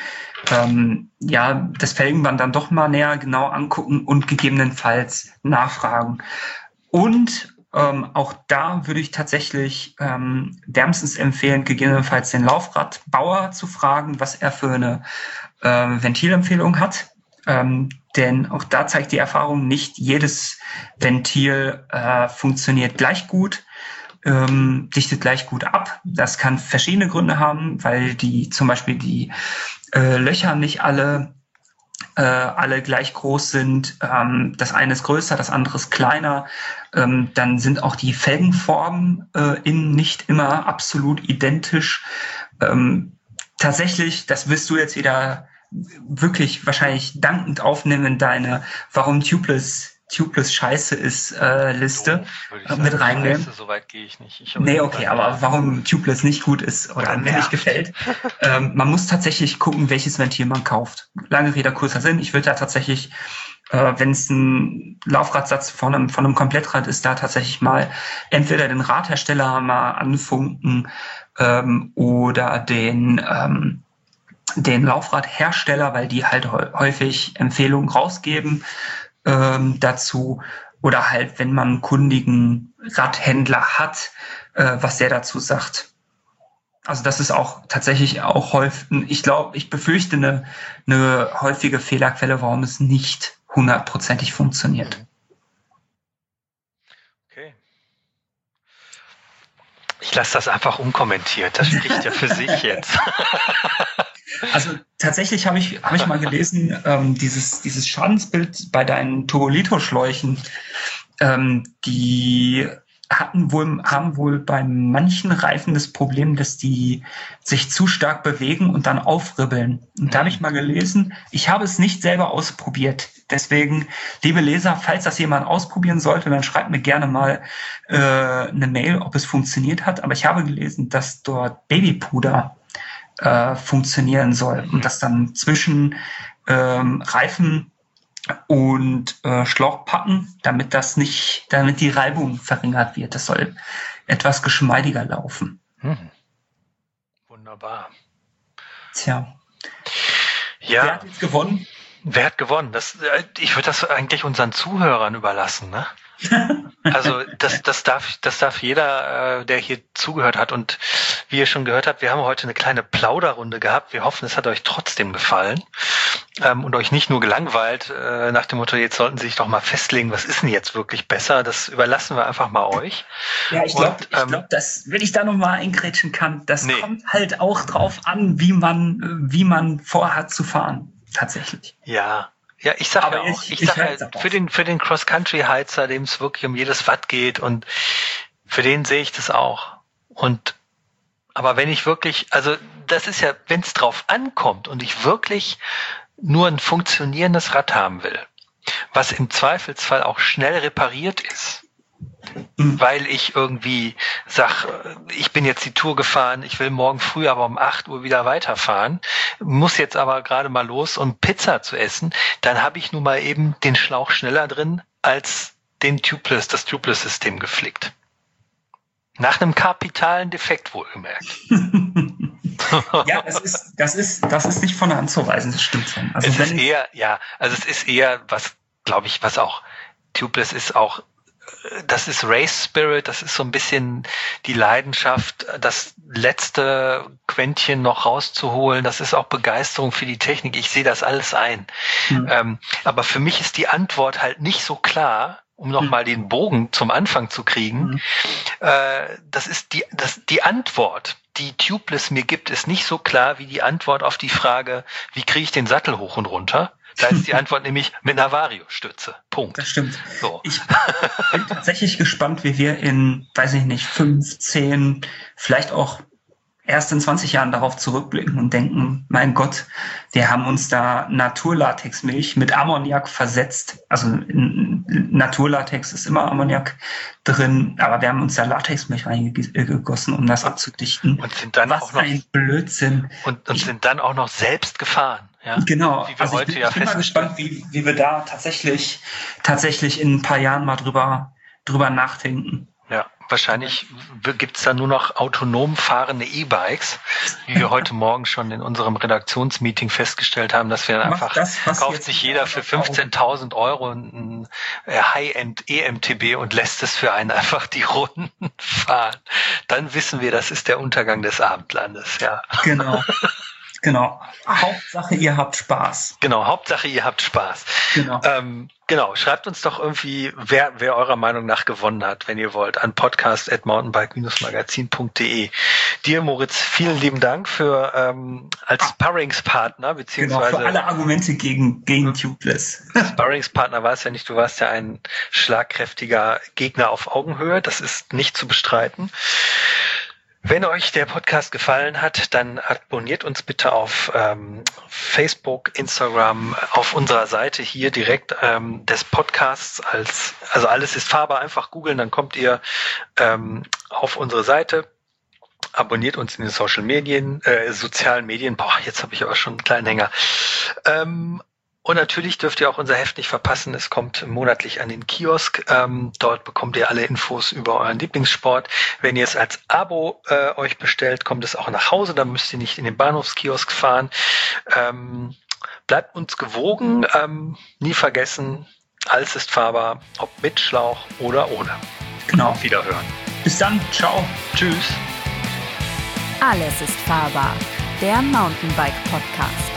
das Felgenband dann doch mal näher genau angucken und gegebenenfalls nachfragen. Und auch da würde ich tatsächlich wärmstens empfehlen, gegebenenfalls den Laufradbauer zu fragen, was er für eine Ventilempfehlung hat. Denn auch da zeigt die Erfahrung, nicht jedes Ventil funktioniert gleich gut, dichtet gleich gut ab. Das kann verschiedene Gründe haben, weil zum Beispiel die Löcher nicht alle gleich groß sind. Das eine ist größer, das andere ist kleiner. Dann sind auch die Felgenformen innen nicht immer absolut identisch. Tatsächlich, das wirst du jetzt wieder wirklich wahrscheinlich dankend aufnehmen in deine Warum Tubeless Scheiße ist Liste mit reinnehmen. Scheiße, so weit gehe ich nicht. Aber warum Tubeless nicht gut ist oder mir nicht gefällt. Man muss tatsächlich gucken, welches Ventil man kauft. Lange Rede, kurzer Sinn. Ich würde da tatsächlich, wenn es ein Laufradsatz von einem Komplettrad ist, da tatsächlich mal entweder den Radhersteller mal anfunken oder den Laufradhersteller, weil die halt häufig Empfehlungen rausgeben dazu, oder halt, wenn man einen kundigen Radhändler hat, was der dazu sagt. Also das ist auch tatsächlich auch häufig, ich befürchte eine häufige Fehlerquelle, warum es nicht 100%ig funktioniert. Okay. Ich lasse das einfach unkommentiert. Das spricht ja für sich jetzt. Also tatsächlich habe ich mal gelesen, dieses Schadensbild bei deinen Turbolito-Schläuchen, die haben wohl bei manchen Reifen das Problem, dass die sich zu stark bewegen und dann aufribbeln. Und da habe ich mal gelesen, ich habe es nicht selber ausprobiert. Deswegen, liebe Leser, falls das jemand ausprobieren sollte, dann schreibt mir gerne mal eine Mail, ob es funktioniert hat. Aber ich habe gelesen, dass dort Babypuder funktionieren soll und das dann zwischen Reifen und Schlauch packen, damit die Reibung verringert wird. Das soll etwas geschmeidiger laufen. Wunderbar. Tja. Ja. Wer hat jetzt gewonnen? Wer hat gewonnen? Ich würde das eigentlich unseren Zuhörern überlassen, ne? Also das darf jeder, der hier zugehört hat, und wie ihr schon gehört habt, wir haben heute eine kleine Plauderrunde gehabt. Wir hoffen, es hat euch trotzdem gefallen und euch nicht nur gelangweilt nach dem Motto, jetzt sollten Sie sich doch mal festlegen, was ist denn jetzt wirklich besser. Das überlassen wir einfach mal euch. Ja, ich glaube, wenn ich da nochmal eingrätschen kann, kommt halt auch drauf an, wie man vorhat zu fahren, tatsächlich. Ja. Ja, ich sag Aber ja auch, ich sag halte ja, es auch. für den Cross-Country-Heizer, dem es wirklich um jedes Watt geht, und für den sehe ich das auch. Aber wenn ich wirklich, also das ist ja, wenn es drauf ankommt und ich wirklich nur ein funktionierendes Rad haben will, was im Zweifelsfall auch schnell repariert ist, weil ich irgendwie sag, ich bin jetzt die Tour gefahren, ich will morgen früh aber um 8 Uhr wieder weiterfahren, muss jetzt aber gerade mal los, um Pizza zu essen, dann habe ich nun mal eben den Schlauch schneller drin als das Tubeless-System geflickt. Nach einem kapitalen Defekt wohlgemerkt. Ja, das ist nicht von der Hand zu weisen, das stimmt schon. Also es ist eher, was, glaube ich, was auch Tubeless ist, auch, das ist Race Spirit, das ist so ein bisschen die Leidenschaft, das letzte Quäntchen noch rauszuholen, das ist auch Begeisterung für die Technik, ich sehe das alles ein. Aber für mich ist die Antwort halt nicht so klar, um nochmal den Bogen zum Anfang zu kriegen. Das ist die Antwort, die Tubeless mir gibt, ist nicht so klar wie die Antwort auf die Frage, wie kriege ich den Sattel hoch und runter? Da ist die Antwort nämlich mit einer Vario-Stütze. Punkt. Das stimmt. So. Ich bin tatsächlich gespannt, wie wir in, weiß ich nicht, 5, 10, vielleicht auch erst in 20 Jahren darauf zurückblicken und denken, mein Gott, wir haben uns da Naturlatexmilch mit Ammoniak versetzt. Also in Naturlatex ist immer Ammoniak drin, aber wir haben uns da Latexmilch reingegossen, um das abzudichten. Und sind dann Was auch noch ein Blödsinn. und sind dann auch noch selbst gefahren. Ja? Genau. Wie wir Also heute ich bin mal gespannt, wie wir da tatsächlich in ein paar Jahren mal drüber nachdenken. Ja, wahrscheinlich gibt's da nur noch autonom fahrende E-Bikes, wie wir heute Morgen schon in unserem Redaktionsmeeting festgestellt haben, dass wir dann einfach, kauft sich jeder für 15.000 Euro ein High-End EMTB und lässt es für einen einfach die Runden fahren. Dann wissen wir, das ist der Untergang des Abendlandes, ja. Genau. Hauptsache, ihr habt Spaß. Genau, Hauptsache, ihr habt Spaß. Genau. Schreibt uns doch irgendwie, wer eurer Meinung nach gewonnen hat, wenn ihr wollt, an podcast@mountainbike-magazin.de. Dir, Moritz, vielen lieben Dank für als Sparringspartner, beziehungsweise für alle Argumente gegen Tubeless. Sparringspartner war es ja nicht, du warst ja ein schlagkräftiger Gegner auf Augenhöhe, das ist nicht zu bestreiten. Wenn euch der Podcast gefallen hat, dann abonniert uns bitte auf Facebook, Instagram, auf unserer Seite hier direkt des Podcasts also alles ist fahrbar, einfach googeln, dann kommt ihr auf unsere Seite. Abonniert uns in den sozialen Medien. Boah, jetzt habe ich aber schon einen kleinen Hänger. Und natürlich dürft ihr auch unser Heft nicht verpassen. Es kommt monatlich an den Kiosk. Dort bekommt ihr alle Infos über euren Lieblingssport. Wenn ihr es als Abo euch bestellt, kommt es auch nach Hause. Dann müsst ihr nicht in den Bahnhofskiosk fahren. Bleibt uns gewogen. Nie vergessen, alles ist fahrbar, ob mit Schlauch oder ohne. Genau. Auf Wiederhören. Bis dann. Ciao. Tschüss. Alles ist fahrbar. Der Mountainbike Podcast.